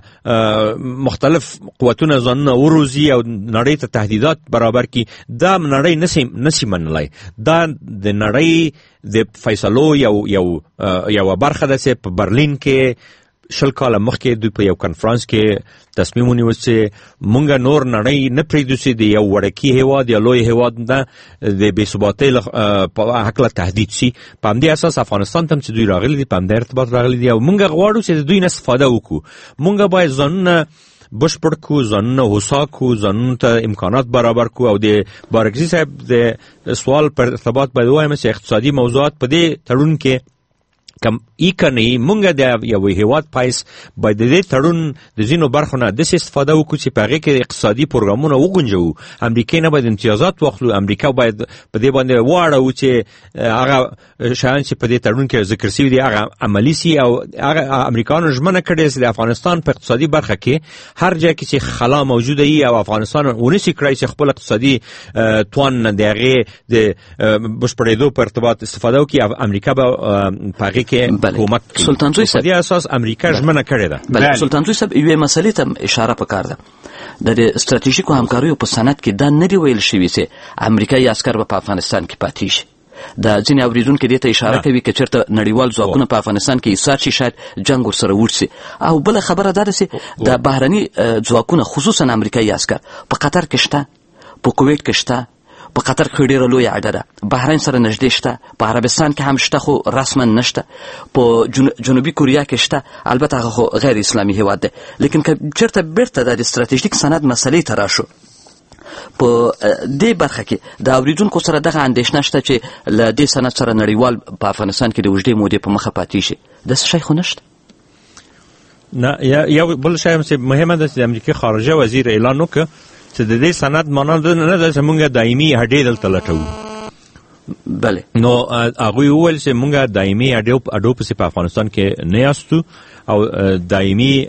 مختلف قوتونه ځانونه وروزي او نړۍ ته تهدیدات برابر کی، دا نړۍ نسی نسی منلای. دا د نړۍ د فیصلو یو یو یو برخه ده چې په برلین کې شل کاله مخکې دوی په یو کنفرانس کې تصمیم ونیول چې مونږ نور نړۍ نه پرېږدو چې د یو وړوکي هیواد یا لوی هیواد نه د بې ثباتۍ په هکله تهدید شي. په همدې اساس افغانستان ته هم چې دوی راغلي دي، په همدې ارتباط راغلي دي او مونږ غواړو چې د دوی نه استفاده وکړو. مونږ باید ځانونه بشپړ کړو، ځانونه هوسا کړو، ځانونو ته امکانات برابر کړو. او د بارکزي صاحب د سوال پر ارتباط باید ووایم چې اقتصادي موضوعات په دې تړون کې کم ای کنی مونږ د یو هیواد پایس باید د دې تړون د ځینو برخو نه داسې استفاده وکړو چې په هغې کې اقتصادي پروګرامونه وګنجوو. امریکا نه باید امتیازات واخلو، امریکا باید په دې باندې واړوو چې هغه شیان چې په دې تړون کې ذکر شوي دي هغه عملي سي. او هغه امریکایانو ژمنه کړې چې د افغانستان په اقتصادي برخه کې هر ځای کې چې خلا موجوده وي او افغانستان ونشي کړی چې خپل اقتصادي توان د هغې د بشپړېدو په ارتباط استفاده وکړي، امریکا به په هغې بله. سلطان زوی صاحب په دې اساس امریکا ژمنه کړې ده. بله سلطان زوی صاحب یوې مسلې ته اشاره پکار ده. د ستراتیژیکو همکاریو په سند کې دا نه دي ویل شوي چې امریکایي عسکر به په افغانستان کې پاتې شي. د ځینې اورېدونکي دې ته اشاره کوي که چېرته نړیوال ځواکونه په افغانستان کې ایسار شي شاید جنګ ورسره ووډ شي. او بله خبره دا ده چې د بهرني ځواکونه خصوصا امریکایي عسکر په قطر کې شته، په کویټ کې شته، په قطر کې ډېره لویه اډه ده، بحرین سره نږدې شته، په عربستان کې هم شته خو رسما نشته، په جنوبي کوریا کې شته، البته هغه خو غیر اسلامي هیواد دی. لیکن که چېرته بیرته د ستراتیژیک سند مسلې ته راشو، په دې برخه کې د اورېدونکو سره دغه اندېښنه شته چې له دې سند سره نړیوال په افغانستان کې د اوږدې مودې په مخه پاتې شي. داسې شی خو نشته. نه یو بل شی هم چې مهمه ده چې د امریکا خارجه وزیر اعلان وکړ چې د دې سند معنا نه ده چې مونږ دایمي هډې دلته لټوو. بله نو هغوی وویل چې مونږ دایمي هډو پسې په افغانستان کې نه یاستو او دایمي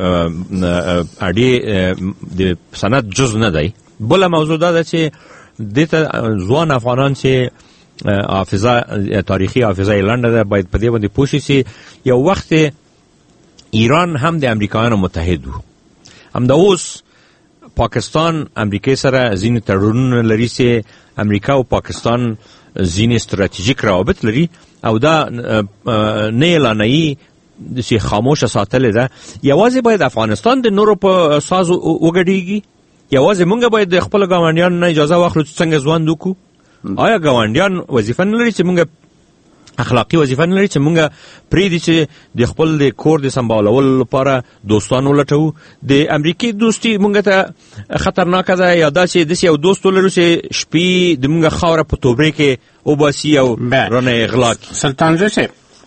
هډې د سند جز نه دی. بله موضوع دا ده چې دې ته ځوان افغانان چې حافظه تاریخي حافظه یې لنډه ده باید په دې باندې پوه شي چې یو وخت ایران هم د امریکایانو متحد و. همدا اوس پاکستان امریکای سره ځینې تړونونه لري چې امریکا او پاکستان ځینې ستراتیژیک روابط لري او دا نه اعلانوي چې خاموشه ساتلې ده. یوازې باید افغانستان د نورو په ساز وګډېږي، یوازې مونږ باید د خپلو ګاونډیانو نه اجازه واخلو چې څنګه ژوند وکړو. آیا ګاونډیان وظیفه نه لري چې مونږ اخلاقی وظیفه نه لري چې مونږ پرېږدي چې د خپل د کور د سمبالولو لپاره دوستان ولټوو؟ د امریکې دوستي مونږ ته خطرناکه ده یا دا چې داسې یو دوست ولرو چې شپې د مونږ خاوره په توبرې کې وباسي او رانه اغلا کړي؟ سلطان زوی صاحب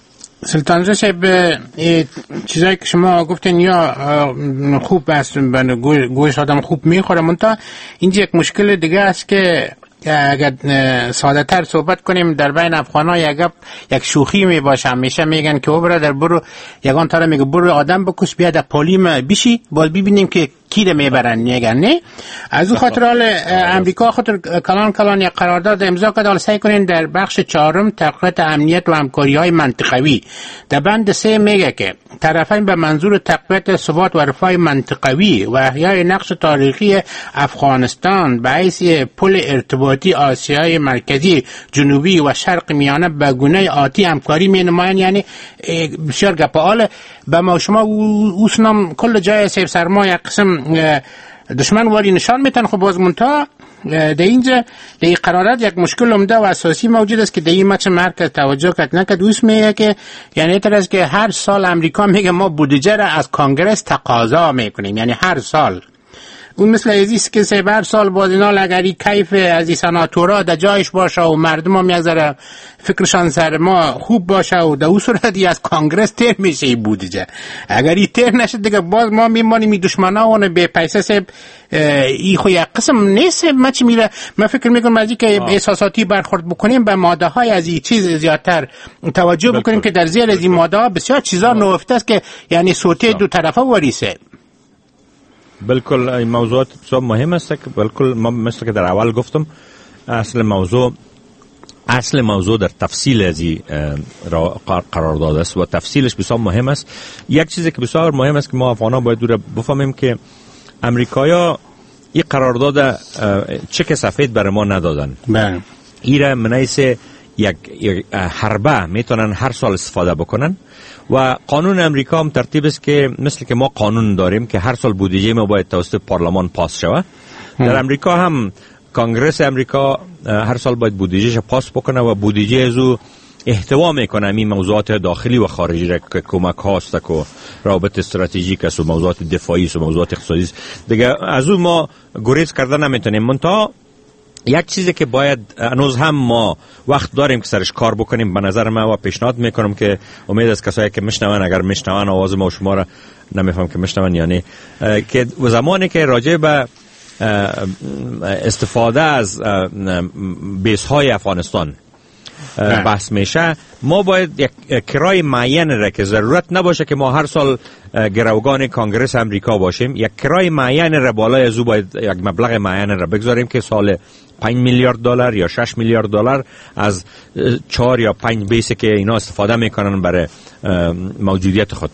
سلطان رضا صاحب چیزایی که شما گفتین یا خوب است، گوش آدم خوب میخوره، منتها اینجا یک مشکل دیگه است که اگر ساده تر صحبت کنیم در بین افغان‌ها یک یک شوخی می باشه. همیشه میگن که او برادر برو، یگان طرف میگه برو آدم بکش بیا در پالیم بشی، باز ببینیم که کی رو میبرن. میگن نه، از اون خاطر حال امریکا خاطر کلان کلان یک قرارداد امضا کرد. حالا سعی کنین در بخش چهارم تقویت امنیت و همکاری‌های منطقوی در بند سه میگه که طرفین به منظور تقویت ثبات و رفاه منطقوی و احیای نقش تاریخی افغانستان به حیث پل ارتباطی آسیای مرکزی، جنوبی و شرق میانه به گونه آتی همکاری می نمایند. یعنی بسیار گپال به ما شما اوسنام کل جای سیب سرما یک قسم دشمن واری نشان میتن. خب باز منتها در اینجا در این قرارات یک مشکل عمده و اساسی موجود است که در این متن مرکز توجه کرد نکرد. اوس میگه که یعنی تر از که هر سال امریکا میگه ما بودجه را از کانگرس تقاضا میکنیم، یعنی هر سال. اون مثل ازیست که سه بر سال باز اینا لگری کیف از این سناتورا در جایش باشه و مردم هم یک ذره فکرشان سر ما خوب باشه و در اون صورتی از کانگرس تیر میشه این بودجه. اگر این تیر نشد دیگه باز ما میمانیم این دشمنه اون به پیسه سب این خو یک قسم نیست. ما چی میره من فکر میکنم از این که احساساتی برخورد بکنیم به ماده های از این چیز زیادتر توجه بکنیم که در زیر از این ماده ها بسیار چیزا نوفته است که یعنی صوتی دو طرفه وریسه. بالکل این موضوعات بسیار مهم است که بالکل ما مثل که در اول گفتم اصل موضوع اصل موضوع در تفصیل از این قرارداد است و تفصیلش بسیار مهم است. یک چیزی که بسیار مهم است که ما افغان‌ها باید دور بفهمیم که امریکایا این قرارداد چک سفید برای ما ندادن. بله. ایره منیس یک حربه میتونن هر سال استفاده بکنن و قانون امریکا هم ترتیب است که مثل که ما قانون داریم که هر سال بودجه ما باید توسط پارلمان پاس شود. در امریکا هم کانگرس امریکا هر سال باید بودجهش پاس بکنه و بودجه ازو احتوا میکنه این موضوعات داخلی و خارجی را که کمک هاست که رابط استراتژیک است و موضوعات دفاعی است و موضوعات اقتصادی است دیگه. از اون ما گریز کردن نمیتونیم. منتها یک چیزی که باید هنوز هم ما وقت داریم که سرش کار بکنیم به نظر من و پیشنهاد میکنم که امید از کسایی که میشنون اگر میشنون آواز ما و شما را نمیفهم که میشنون یعنی که زمانی که راجع به استفاده از بیس های افغانستان بحث میشه ما باید یک کرای معین را که ضرورت نباشه که ما هر سال گروگان کانگرس امریکا باشیم، یک کرای معین را بالای از او باید یک مبلغ معین را بگذاریم که سال پنج میلیارد دلار یا شش میلیارد دلار از چهار یا پنج بیسی که اینا استفاده میکنن برای موجودیت خود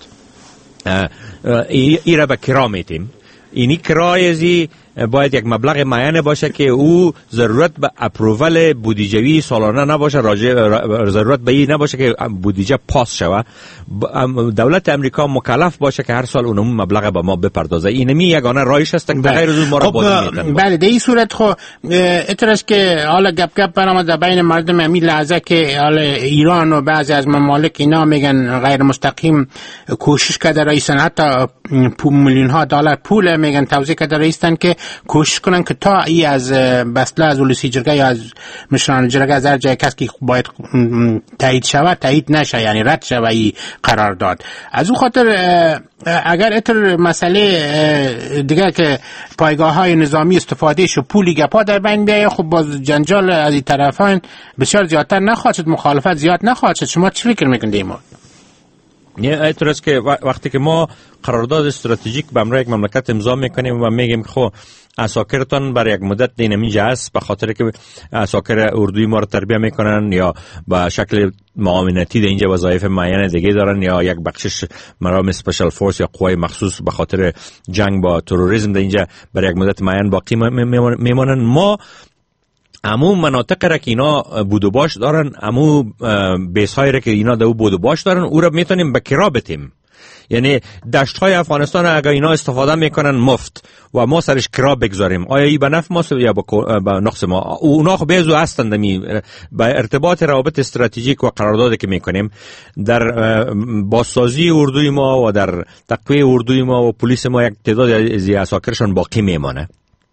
ای را به کرا میتیم. اینی کرای ازی باید یک مبلغ معین باشه که او ضرورت به اپروول بودجوی سالانه نباشه، ضرورت به این نباشه که بودجه پاس شوه. دولت امریکا مکلف باشه که هر سال اون مبلغ به ما بپردازه. اینمی یگانه رایش هست که غیر از اون ما را بازی میتن. بله در این صورت خو اترس که حالا گپ گپ برام در بین مردم همین لحظه که حالا ایران و بعضی از ممالک اینا میگن غیر مستقیم کوشش کرده رئیسن، حتی میلیون ها دلار پول میگن توزیع کرده رئیسن که کوشش کنن که تا ای از بسله از ولسی جرگه یا از مشران جرگه از هر جای کس که باید تایید شود تایید نشه، یعنی رد شود ای قرار داد. از اون خاطر اگر اتر مسئله دیگه که پایگاه های نظامی استفاده شو پولی گپا در بین بیایه، خب باز جنجال از این طرفان بسیار زیادتر نخواهد شد، مخالفت زیاد نخواهد شد. شما چی فکر میکنید ایمان؟ یه اعتراض که وقتی که ما قرارداد استراتژیک به امر یک مملکت امضا میکنیم و میگیم خب اساکرتان برای یک مدت اینجا هست به خاطر که اساکر اردوی ما رو تربیت میکنن یا به شکل معاونتی در اینجا وظایف معین دیگه دارن یا یک بخشش مرام اسپیشال فورس یا قوای مخصوص به خاطر جنگ با تروریسم در اینجا برای یک مدت معین باقی میمونن. ما امو مناطق را که اینا بود و باش دارن، امو بیس های را که اینا دو بود و باش دارن، او را میتونیم به کرا بتیم. یعنی دشت های افغانستان اگر اینا استفاده میکنن مفت و ما سرش کرا بگذاریم، آیا ای به نفع ما یا به نقص ما؟ اونا خب بیزو هستند به ارتباط روابط استراتژیک و قراردادی که میکنیم در بازسازی اردوی ما و در تقویه اردوی ما و پلیس ما یک تعداد از اساکرشان باقی میمانه.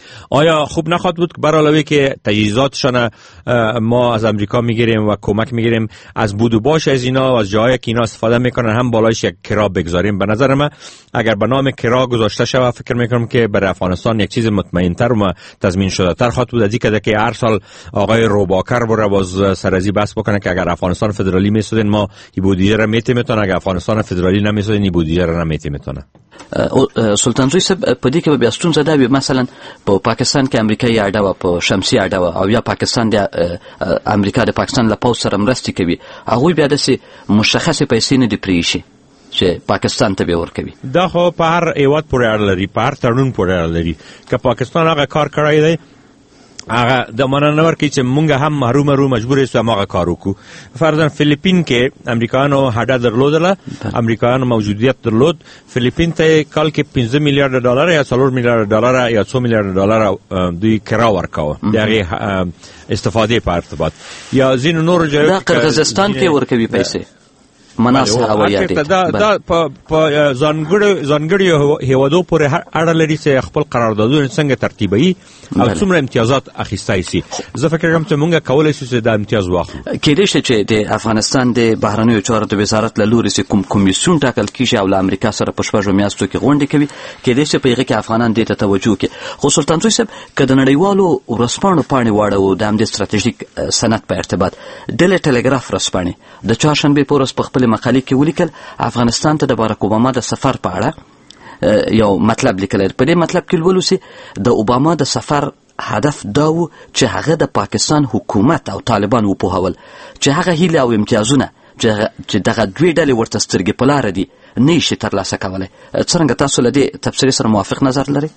آیا خوب نخواهد بود که برعلاوه که تجهیزاتشان ما از امریکا میگیریم و کمک میگیریم، از بود و باش از اینا و از جایی که اینا استفاده میکنن هم بالایش یک کرا بگذاریم؟ به نظر من اگر به نام کرا گذاشته شود فکر میکنم که برای افغانستان یک چیز مطمئن‌تر و تضمین شده تر خواهد بود. از اینکه که هر سال آقای روباکر بره باز سرازی بحث بکنه که اگر افغانستان فدرالی میسودین ما این بودجه را میتونن، اگر افغانستان فدرالی نمیسودین این بودجه را نمیتونن. سلطان زوی صاحب په دې کې به بیا ستونزه دا وي، مثلا په پاکستان کې امریکایي اډه وه، په شمسي اډه وه، او یا پاکستان د امریکا د پاکستان له پوځ سره مرستې کوي، هغوی بیا داسې مشخصې پیسې نه دي پرېښي چې پاکستان ته به ورکوي. دا خو په هر هیواد پورې اړه لري، په هر تړون پورې اړه لري. که پاکستان هغه کار کړی دی هغه د مننه نه ورکوي چې مونږ هم محروم رو مجبور یو هغه کار وکړو. فرضاً فلیپین کې امریکایانو هډه درلودله، امریکایانو موجودیت درلود، فلیپین ته کال کې پنځه میلیارډ ډالر یا څلور میلیارډ ډالر یا څو میلیارډ ډالر دوی کرا ورکاوه د هغې استفادې په ارتباط. یا ځینو نورو ځایو دا قرغیزستان کې ورکوي پیسې مناسب هوایي اډې دا دا په ځانګړو ځانګړو هیوادو پورې اړه لري چې خپل قراردادونه څنګه ترتیبوي او څومره امتیازات اخیستای شي. زه فکر کوم چې موږ کولی شو چې دا امتیاز واخلو. کېدای شي چې د افغانستان د بهرنیو چارو د وزارت له لوري چې کوم کمیسیون ټاکل کېږي او له امریکا سره په شپږو میاشتو کې غونډې کوي، کېدای شي په هغې کې افغانان دې ته توجه وکړي. خو سلطان زوی صاحب که د نړیوالو ورځپاڼو پاڼې واړوو د همدې ستراتیژیک سند په ارتباط، ډیلی ټلګراف ورځپاڼې د چهارشنبې په ورځ په خپلې مقالې کې ولیکل افغانستان ته د باراک اوباما د سفر په اړه یو مطلب لیکلی. په دې مطلب کې لولو چې د اوباما د سفر هدف دا و چې هغه د پاکستان حکومت او طالبان وپوهول چې هغه هیلې او امتیازونه چې دغه دوی ډلې ورته سترګې په لاره دي نه شي ترلاسه کولی. څرنګه تاسو له دې تبصرې سره موافق نظر لرئ؟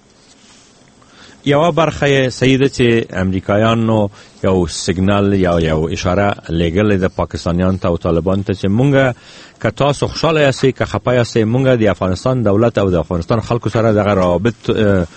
یو برخه یې صحیح ده چې امریکایانو یو سیګنال یا یو اشاره لګلې د پاکستانیانو ته او طالبان ته چې مونږ که تاسو خوشاله یاستئ که خفه یاستئ مونږ د افغانستان دولت او د افغانستان خلکو سره دغه روابط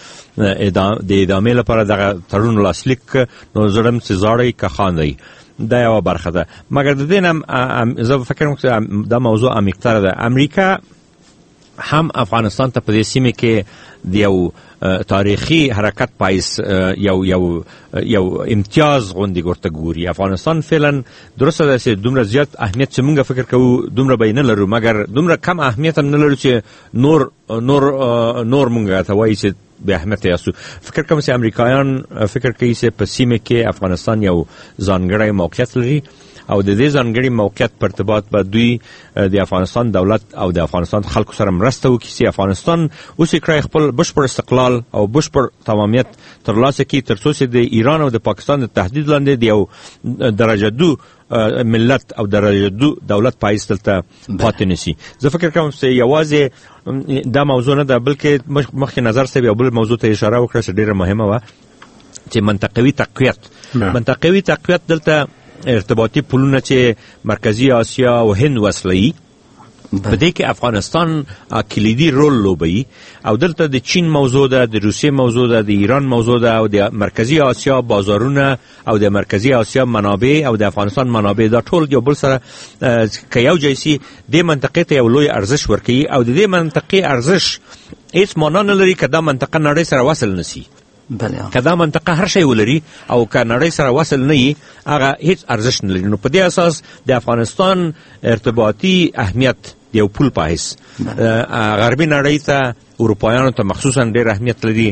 د ادامې لپاره دغه تړون لاسلیک نو زړم چې زاړئ که خاندئ. دا یوه برخه ده. مګر د دې نه زه فکر کوم چې دا موضوع عمیق‌تره ده. امریکا هم افغانستان ته په دې سیمه کې د یو تاریخي حرکت پایس یو یو یو امتیاز غوندې ورته ګوري. افغانستان فعلا درسته ده چې دومره زیات اهمیت چې موږ فکر کوو دومره به یې نه لرو، مګر دومره کم اهمیت هم نه لرو چې نور نور نور موږ ته وایي چې بې اهمیته یاستو. فکر کوم چې امریکایان فکر کوي چې په سیمه کې افغانستان یو ځانګړی موقعیت لري او د دې ځانګړي موقعیت په ارتباط به دوی د افغانستان دولت او د افغانستان خلکو سره مرسته وکړي چې افغانستان اوس یې کړی خپل بشپړ استقلال او بشپړ تمامیت ترلاسه کړي تر څو چې د ایران او د پاکستان د تهدید لاندې د یو درجه دو ملت او درجه دو دولت پایس دلته پاتې نشي. زه فکر کوم چې یوازې دا موضوع نه ده بلکې مخکې نظر صاحب یو بل موضوع ته اشاره وکړه چې ډېره مهمه وه چې منطقوي تقویت. منطقوي تقویت دلته ارتباطي پلونه چې مرکزی آسیا او هند وصلوي په دې کې افغانستان کلیدي رول لوبوي او دلته د چین موضوع ده، د روسیې موضوع ده، د ایران موضوع ده او د مرکزی آسیا بازارونه او د مرکزی آسیا منابع او د افغانستان منابع دا ټول یو بل سره که یو ځای سي دې منطقې ته یو لوی ارزش ورکوي او د دې منطقې ارزش هیڅ معنا نه لري که دا منطقه نړۍ سره وصل نشي. که دا منطقه هر شی ولري او که نړۍ سره وصل نه وي هغه هیڅ ارزش نه لري. نو په دې اساس د افغانستان ارتباطي اهمیت د یو پول په حیث غربي نړۍ ته اروپایانو ته مخصوصا ډېر اهمیت لري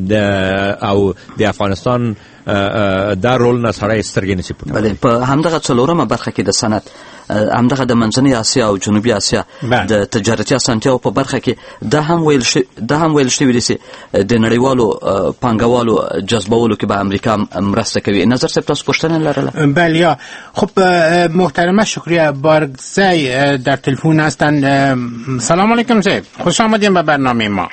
او د افغانستان دا رول نه سړی سترګې نشي پټولی. په همدغه څلورمه برخه کې د صنعت همدغه د منځنۍ اسیا او جنوبي اسیا د تجارتي اسانتیاو په برخه کې دا هم ویل شوي دا هم ویل شوي دي چې د نړیوالو پانګوالو جذبولو کې به امریکا مرسته کوي. نظر صاحب تاسو پوښتنه لرله؟ بله یا خب محترمه شکریه بارگزی در تلفن هستند. سلام علیکم صاحب، خوش آمدین به برنامه ما.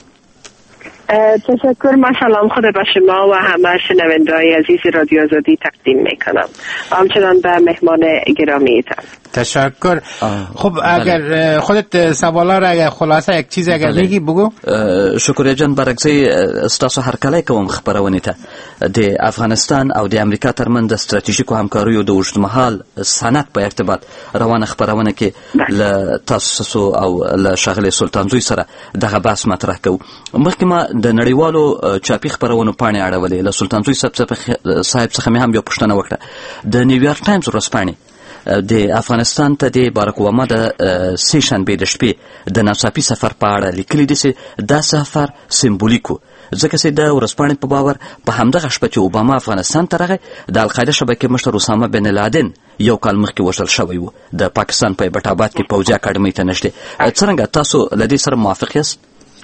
تشکر. من سلام خود به شما و همه شنونده‌های عزیز رادیو آزادی تقدیم میکنم، همچنان به مهمان گرامیتان. تشکر. خب اگر خودت سوالا را اگر خلاصه یک چیز اگر بگی بگو. شکریه جان بارگزی ستاسو هرکلی کوم خبرونه ته. د افغانستان او د امریکا ترمنځ د ستراتیژیکو همکاریو د اوږدمهال سند په ارتباط روانه خپرونه کې له تاسو او له ښاغلي سلطان زوی سره دغه بحث مطرح کوو. مخکې ما د نړیوالو چاپي خپرونو پاڼې اړولې، له سلطان زوی صاحب څخه مې هم یو پوښتنه وکړه. د نیویارک ټایمز ورځپاڼې د افغانستان ته د باراک اوباما د سې شنبې د شپې د ناڅاپي سفر په اړه لیکلي دي چې دا سفر سمبولیک و، ځکه چې د ورځپاڼې په باور په همدغه شپه چې اوباما افغانستان ته راغی د القاعده شبکې مشر اسامه بن لادن یو کال مخکې وژل شوی و. د پاکستان په ایبټ آباد کې پوځي اکاډمۍ ته نږدې. څرنګه تاسو له دې سره موافق یاست؟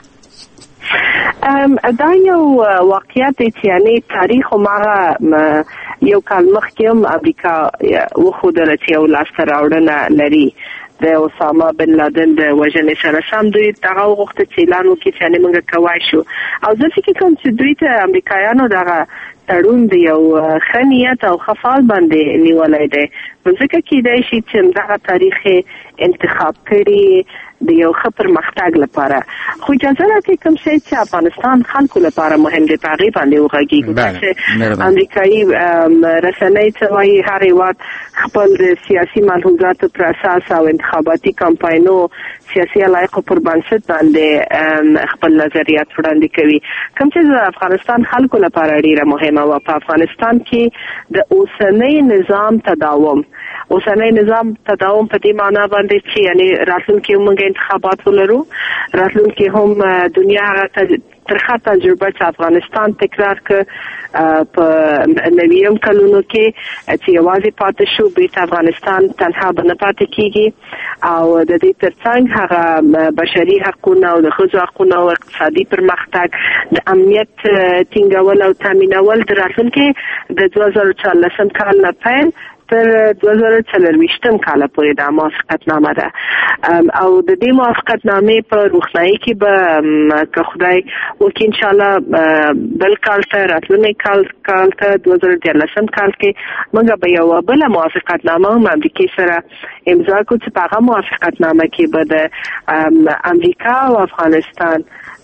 دا یو واقعیت دی چې یعنې تاریخ هماغه یو کال مخکې هم امریکا وښودله چې یو لاسته راوړنه لري د اسامه بن لادن د وژنې سره سم. دوی دغه وغوښته چې اعلان وکړي چې یعنې موږ کوای شو، او زه فکر کوم چې دوی ته امریکایانو دغه تړون د یو ښه نیت او ښه فعال باندې نیولی دی، نو ځکه کیدای شي چې دغه تاریخ انتخاب کړي د یو ښه پرمختګ لپاره. خو اجازه راکړئ کوم شی چې افغانستان خلکو لپاره مهم دی په هغې باندې وغږېږو. چې امریکایي رسنۍ څه وایي، هر هېواد خپل د سیاسي ملحوظاتو پر اساس او انتخاباتي کمپاینو سیاسي علایقو پر بنسټ باندې خپل نظریات وړاندې کوي. کوم چې د افغانستان خلکو لپاره ډېره مهمه وه، په افغانستان کې د اوسنۍ نظام تداوم اوسنۍ نظام تداوم په دې معنا باندې چې یعنې راتلونکي موږ انتخابات ولرو، راتلونکي هم دنیا هغه ترخه تجربه چې افغانستان تکرار که په نویم کلونو کې چې یوازې پاتې شو، بیرته افغانستان تنها به نه پاتې کېږي، او د دې ترڅنګ هغه بشري حقونه او د ښځو حقونه او اقتصادي پرمختګ، د امنیت ټینګول او تامینول د راتلونکي د دوه زره څوارلسم کال نه پیل تر دوه زره څلرویشتم کال پورې دا موافقتنامه ده، او د دې موافقتنامې په روښنایي کې به که خدای وکړي انشاءالله بل کال ته راتلونکی کال کال ته دوه زره دیارلسم کال کې موږ به یوه بله موافقتنامه هم امریکې سره امضا کړو چې په هغه موافقتنامه کې به د امریکا او افغانستان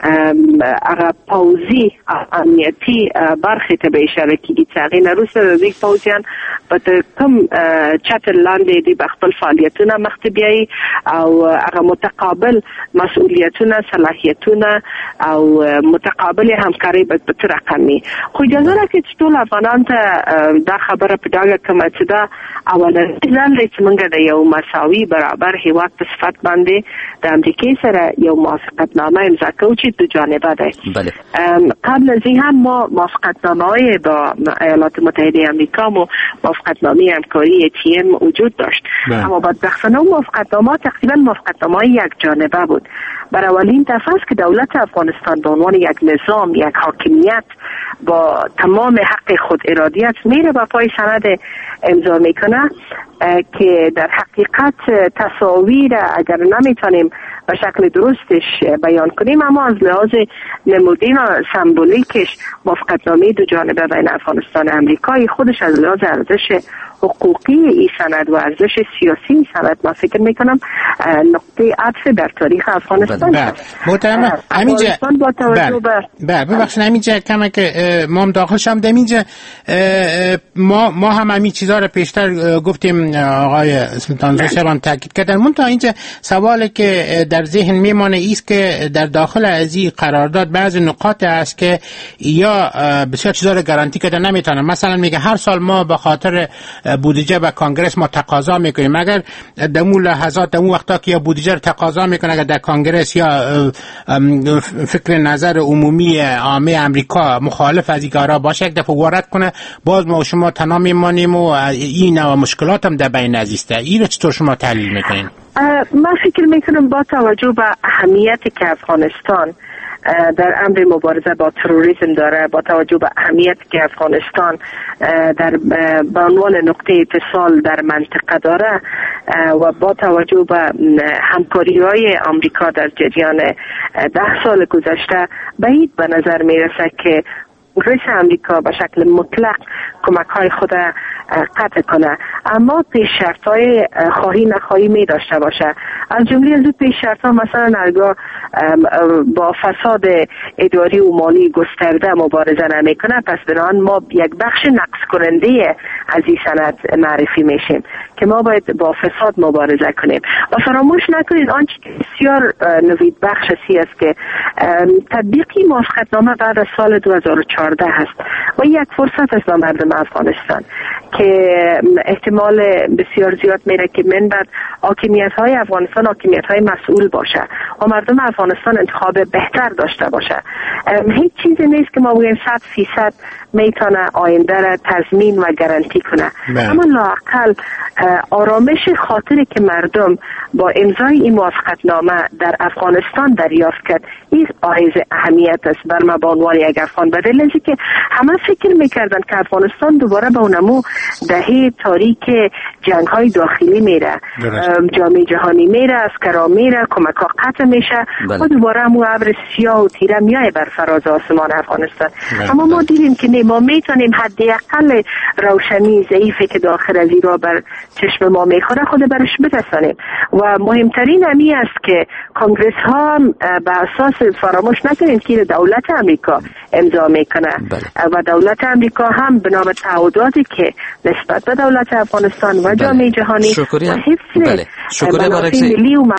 هغه پوځي امنیتي برخې ته به اشاره کېږي چې هغې نه وروسته د دوی پوځیان په کوم چتر لاندې دوی به خپل فعالیتونه مخته بیایي، او هغه متقابل مسؤلیتونه، صلاحیتونه او متقابل همکارۍ به په څه رقم وي. خو اجازه راکړئ چې ټول افغانانو ته دا خبره په ډاګه کړمه چې دا اولنی ځل دی چې موږ د یو مساوي برابر هېواد په صفت باندې د امریکې سره یو موافقتنامه امضا کوو چې دو جانبه دی. قبل از این هم ما موافقتنامه‌های با ایالات متحده امریکا و موافقتنامه همکاری تی ام وجود داشت، اما بدبختانه اون موافقتنامه تقریبا موافقتنامه یک جانبه بود. برای اولین دفعه است که دولت افغانستان به عنوان یک نظام، یک حاکمیت با تمام حق خود ارادیت میره با پای سند امضا میکنه که در حقیقت تصاویر اگر نمیتونیم به شکل درستش بیان کنیم، اما از لحاظ نمودین و سمبولیکش موافقتنامه دو جانبه بین افغانستان و امریکای خودش از لحاظ ارزش حقوقی این سند و ارزش سیاسی سند ما فکر میکنم نقطه عطف در تاریخ افغانستان است. محترم همینجا با توجه به ببخشید همینجا کما که ما هم داخل شم دمینجا ما ما هم همین چیزا رو پیشتر گفتیم، آقای سلطان زوی صاحب تاکید کردن. من تا اینجا سوالی که در ذهن میمانه ایست که در داخل از این قرارداد بعضی نقاط است که یا بسیار چیزا رو گارانتی کردن نمیتونن. مثلا میگه هر سال ما به خاطر بودجه به کانگرس ما تقاضا میکنیم، اگر در اون لحظات در اون وقتا که یا بودجه رو تقاضا میکنه اگر در کانگرس یا فکر نظر عمومی عامه امریکا مخالف از این کارا باشه یک دفعه وارد کنه، باز ما و شما تنها میمانیم و این و مشکلات هم در بین نزیسته. این رو چطور شما تحلیل میکنین؟ من فکر میکنم با توجه به اهمیتی که افغانستان در امر مبارزه با تروریسم داره، با توجه به اهمیتی که افغانستان در به عنوان نقطه اتصال در منطقه داره و با توجه به همکاری‌های آمریکا در جریان ده سال گذشته، بعید به نظر میرسه که رئیس امریکا به شکل مطلق کمک‌های خود قطع کنه، اما پیش شرط‌های خواهی نخواهی می داشته باشه. از جمله از پیش شرط‌ها مثلا هرگاه با فساد اداری و مالی گسترده مبارزه نمیکنه، پس بنابراین ما یک بخش نقص کننده از این سند معرفی میشیم که ما باید با فساد مبارزه کنیم. و فراموش نکنید آنچه بسیار نوید بخش سی است که تطبیقی موافقتنامه بعد از سال دو هزار و چهارده هست و یک فرصت است به مردم افغانستان که احتمال بسیار زیاد میره که من بعد حاکمیت های افغانستان حاکمیت های مسئول باشه و مردم افغانستان انتخاب بهتر داشته باشه. هیچ چیزی نیست که ما بگیم صد فیصد میتونه آینده را تضمین و گارانتی کنه، اما لااقل آرامش خاطری که مردم با امضای این موافقتنامه در افغانستان دریافت کرد این حائز اهمیت است بر ما به عنوان یک افغان، به دلیل اینکه همه فکر میکردن که افغانستان دوباره به اونمو دهه تاریک جنگ های داخلی میره، جامعه جهانی میره، اسکرا میره، کمک ها قطع میشه و دوباره همون ابر سیاه و تیره میای بر فراز آسمان افغانستان. اما ما دیدیم که نه، ما میتونیم حداقل روشنی ضعیفی که داخل از ایران بر چشم ما میخوره خود برش برسانیم و مهمترین امی است که کنگرس ها به اساس فراموش نکنید که دولت امریکا امضا میکنه و دولت امریکا هم به نام تعهداتی که نسبت به دولت افغانستان و جامعه جهانی و حفظ منافع ملی و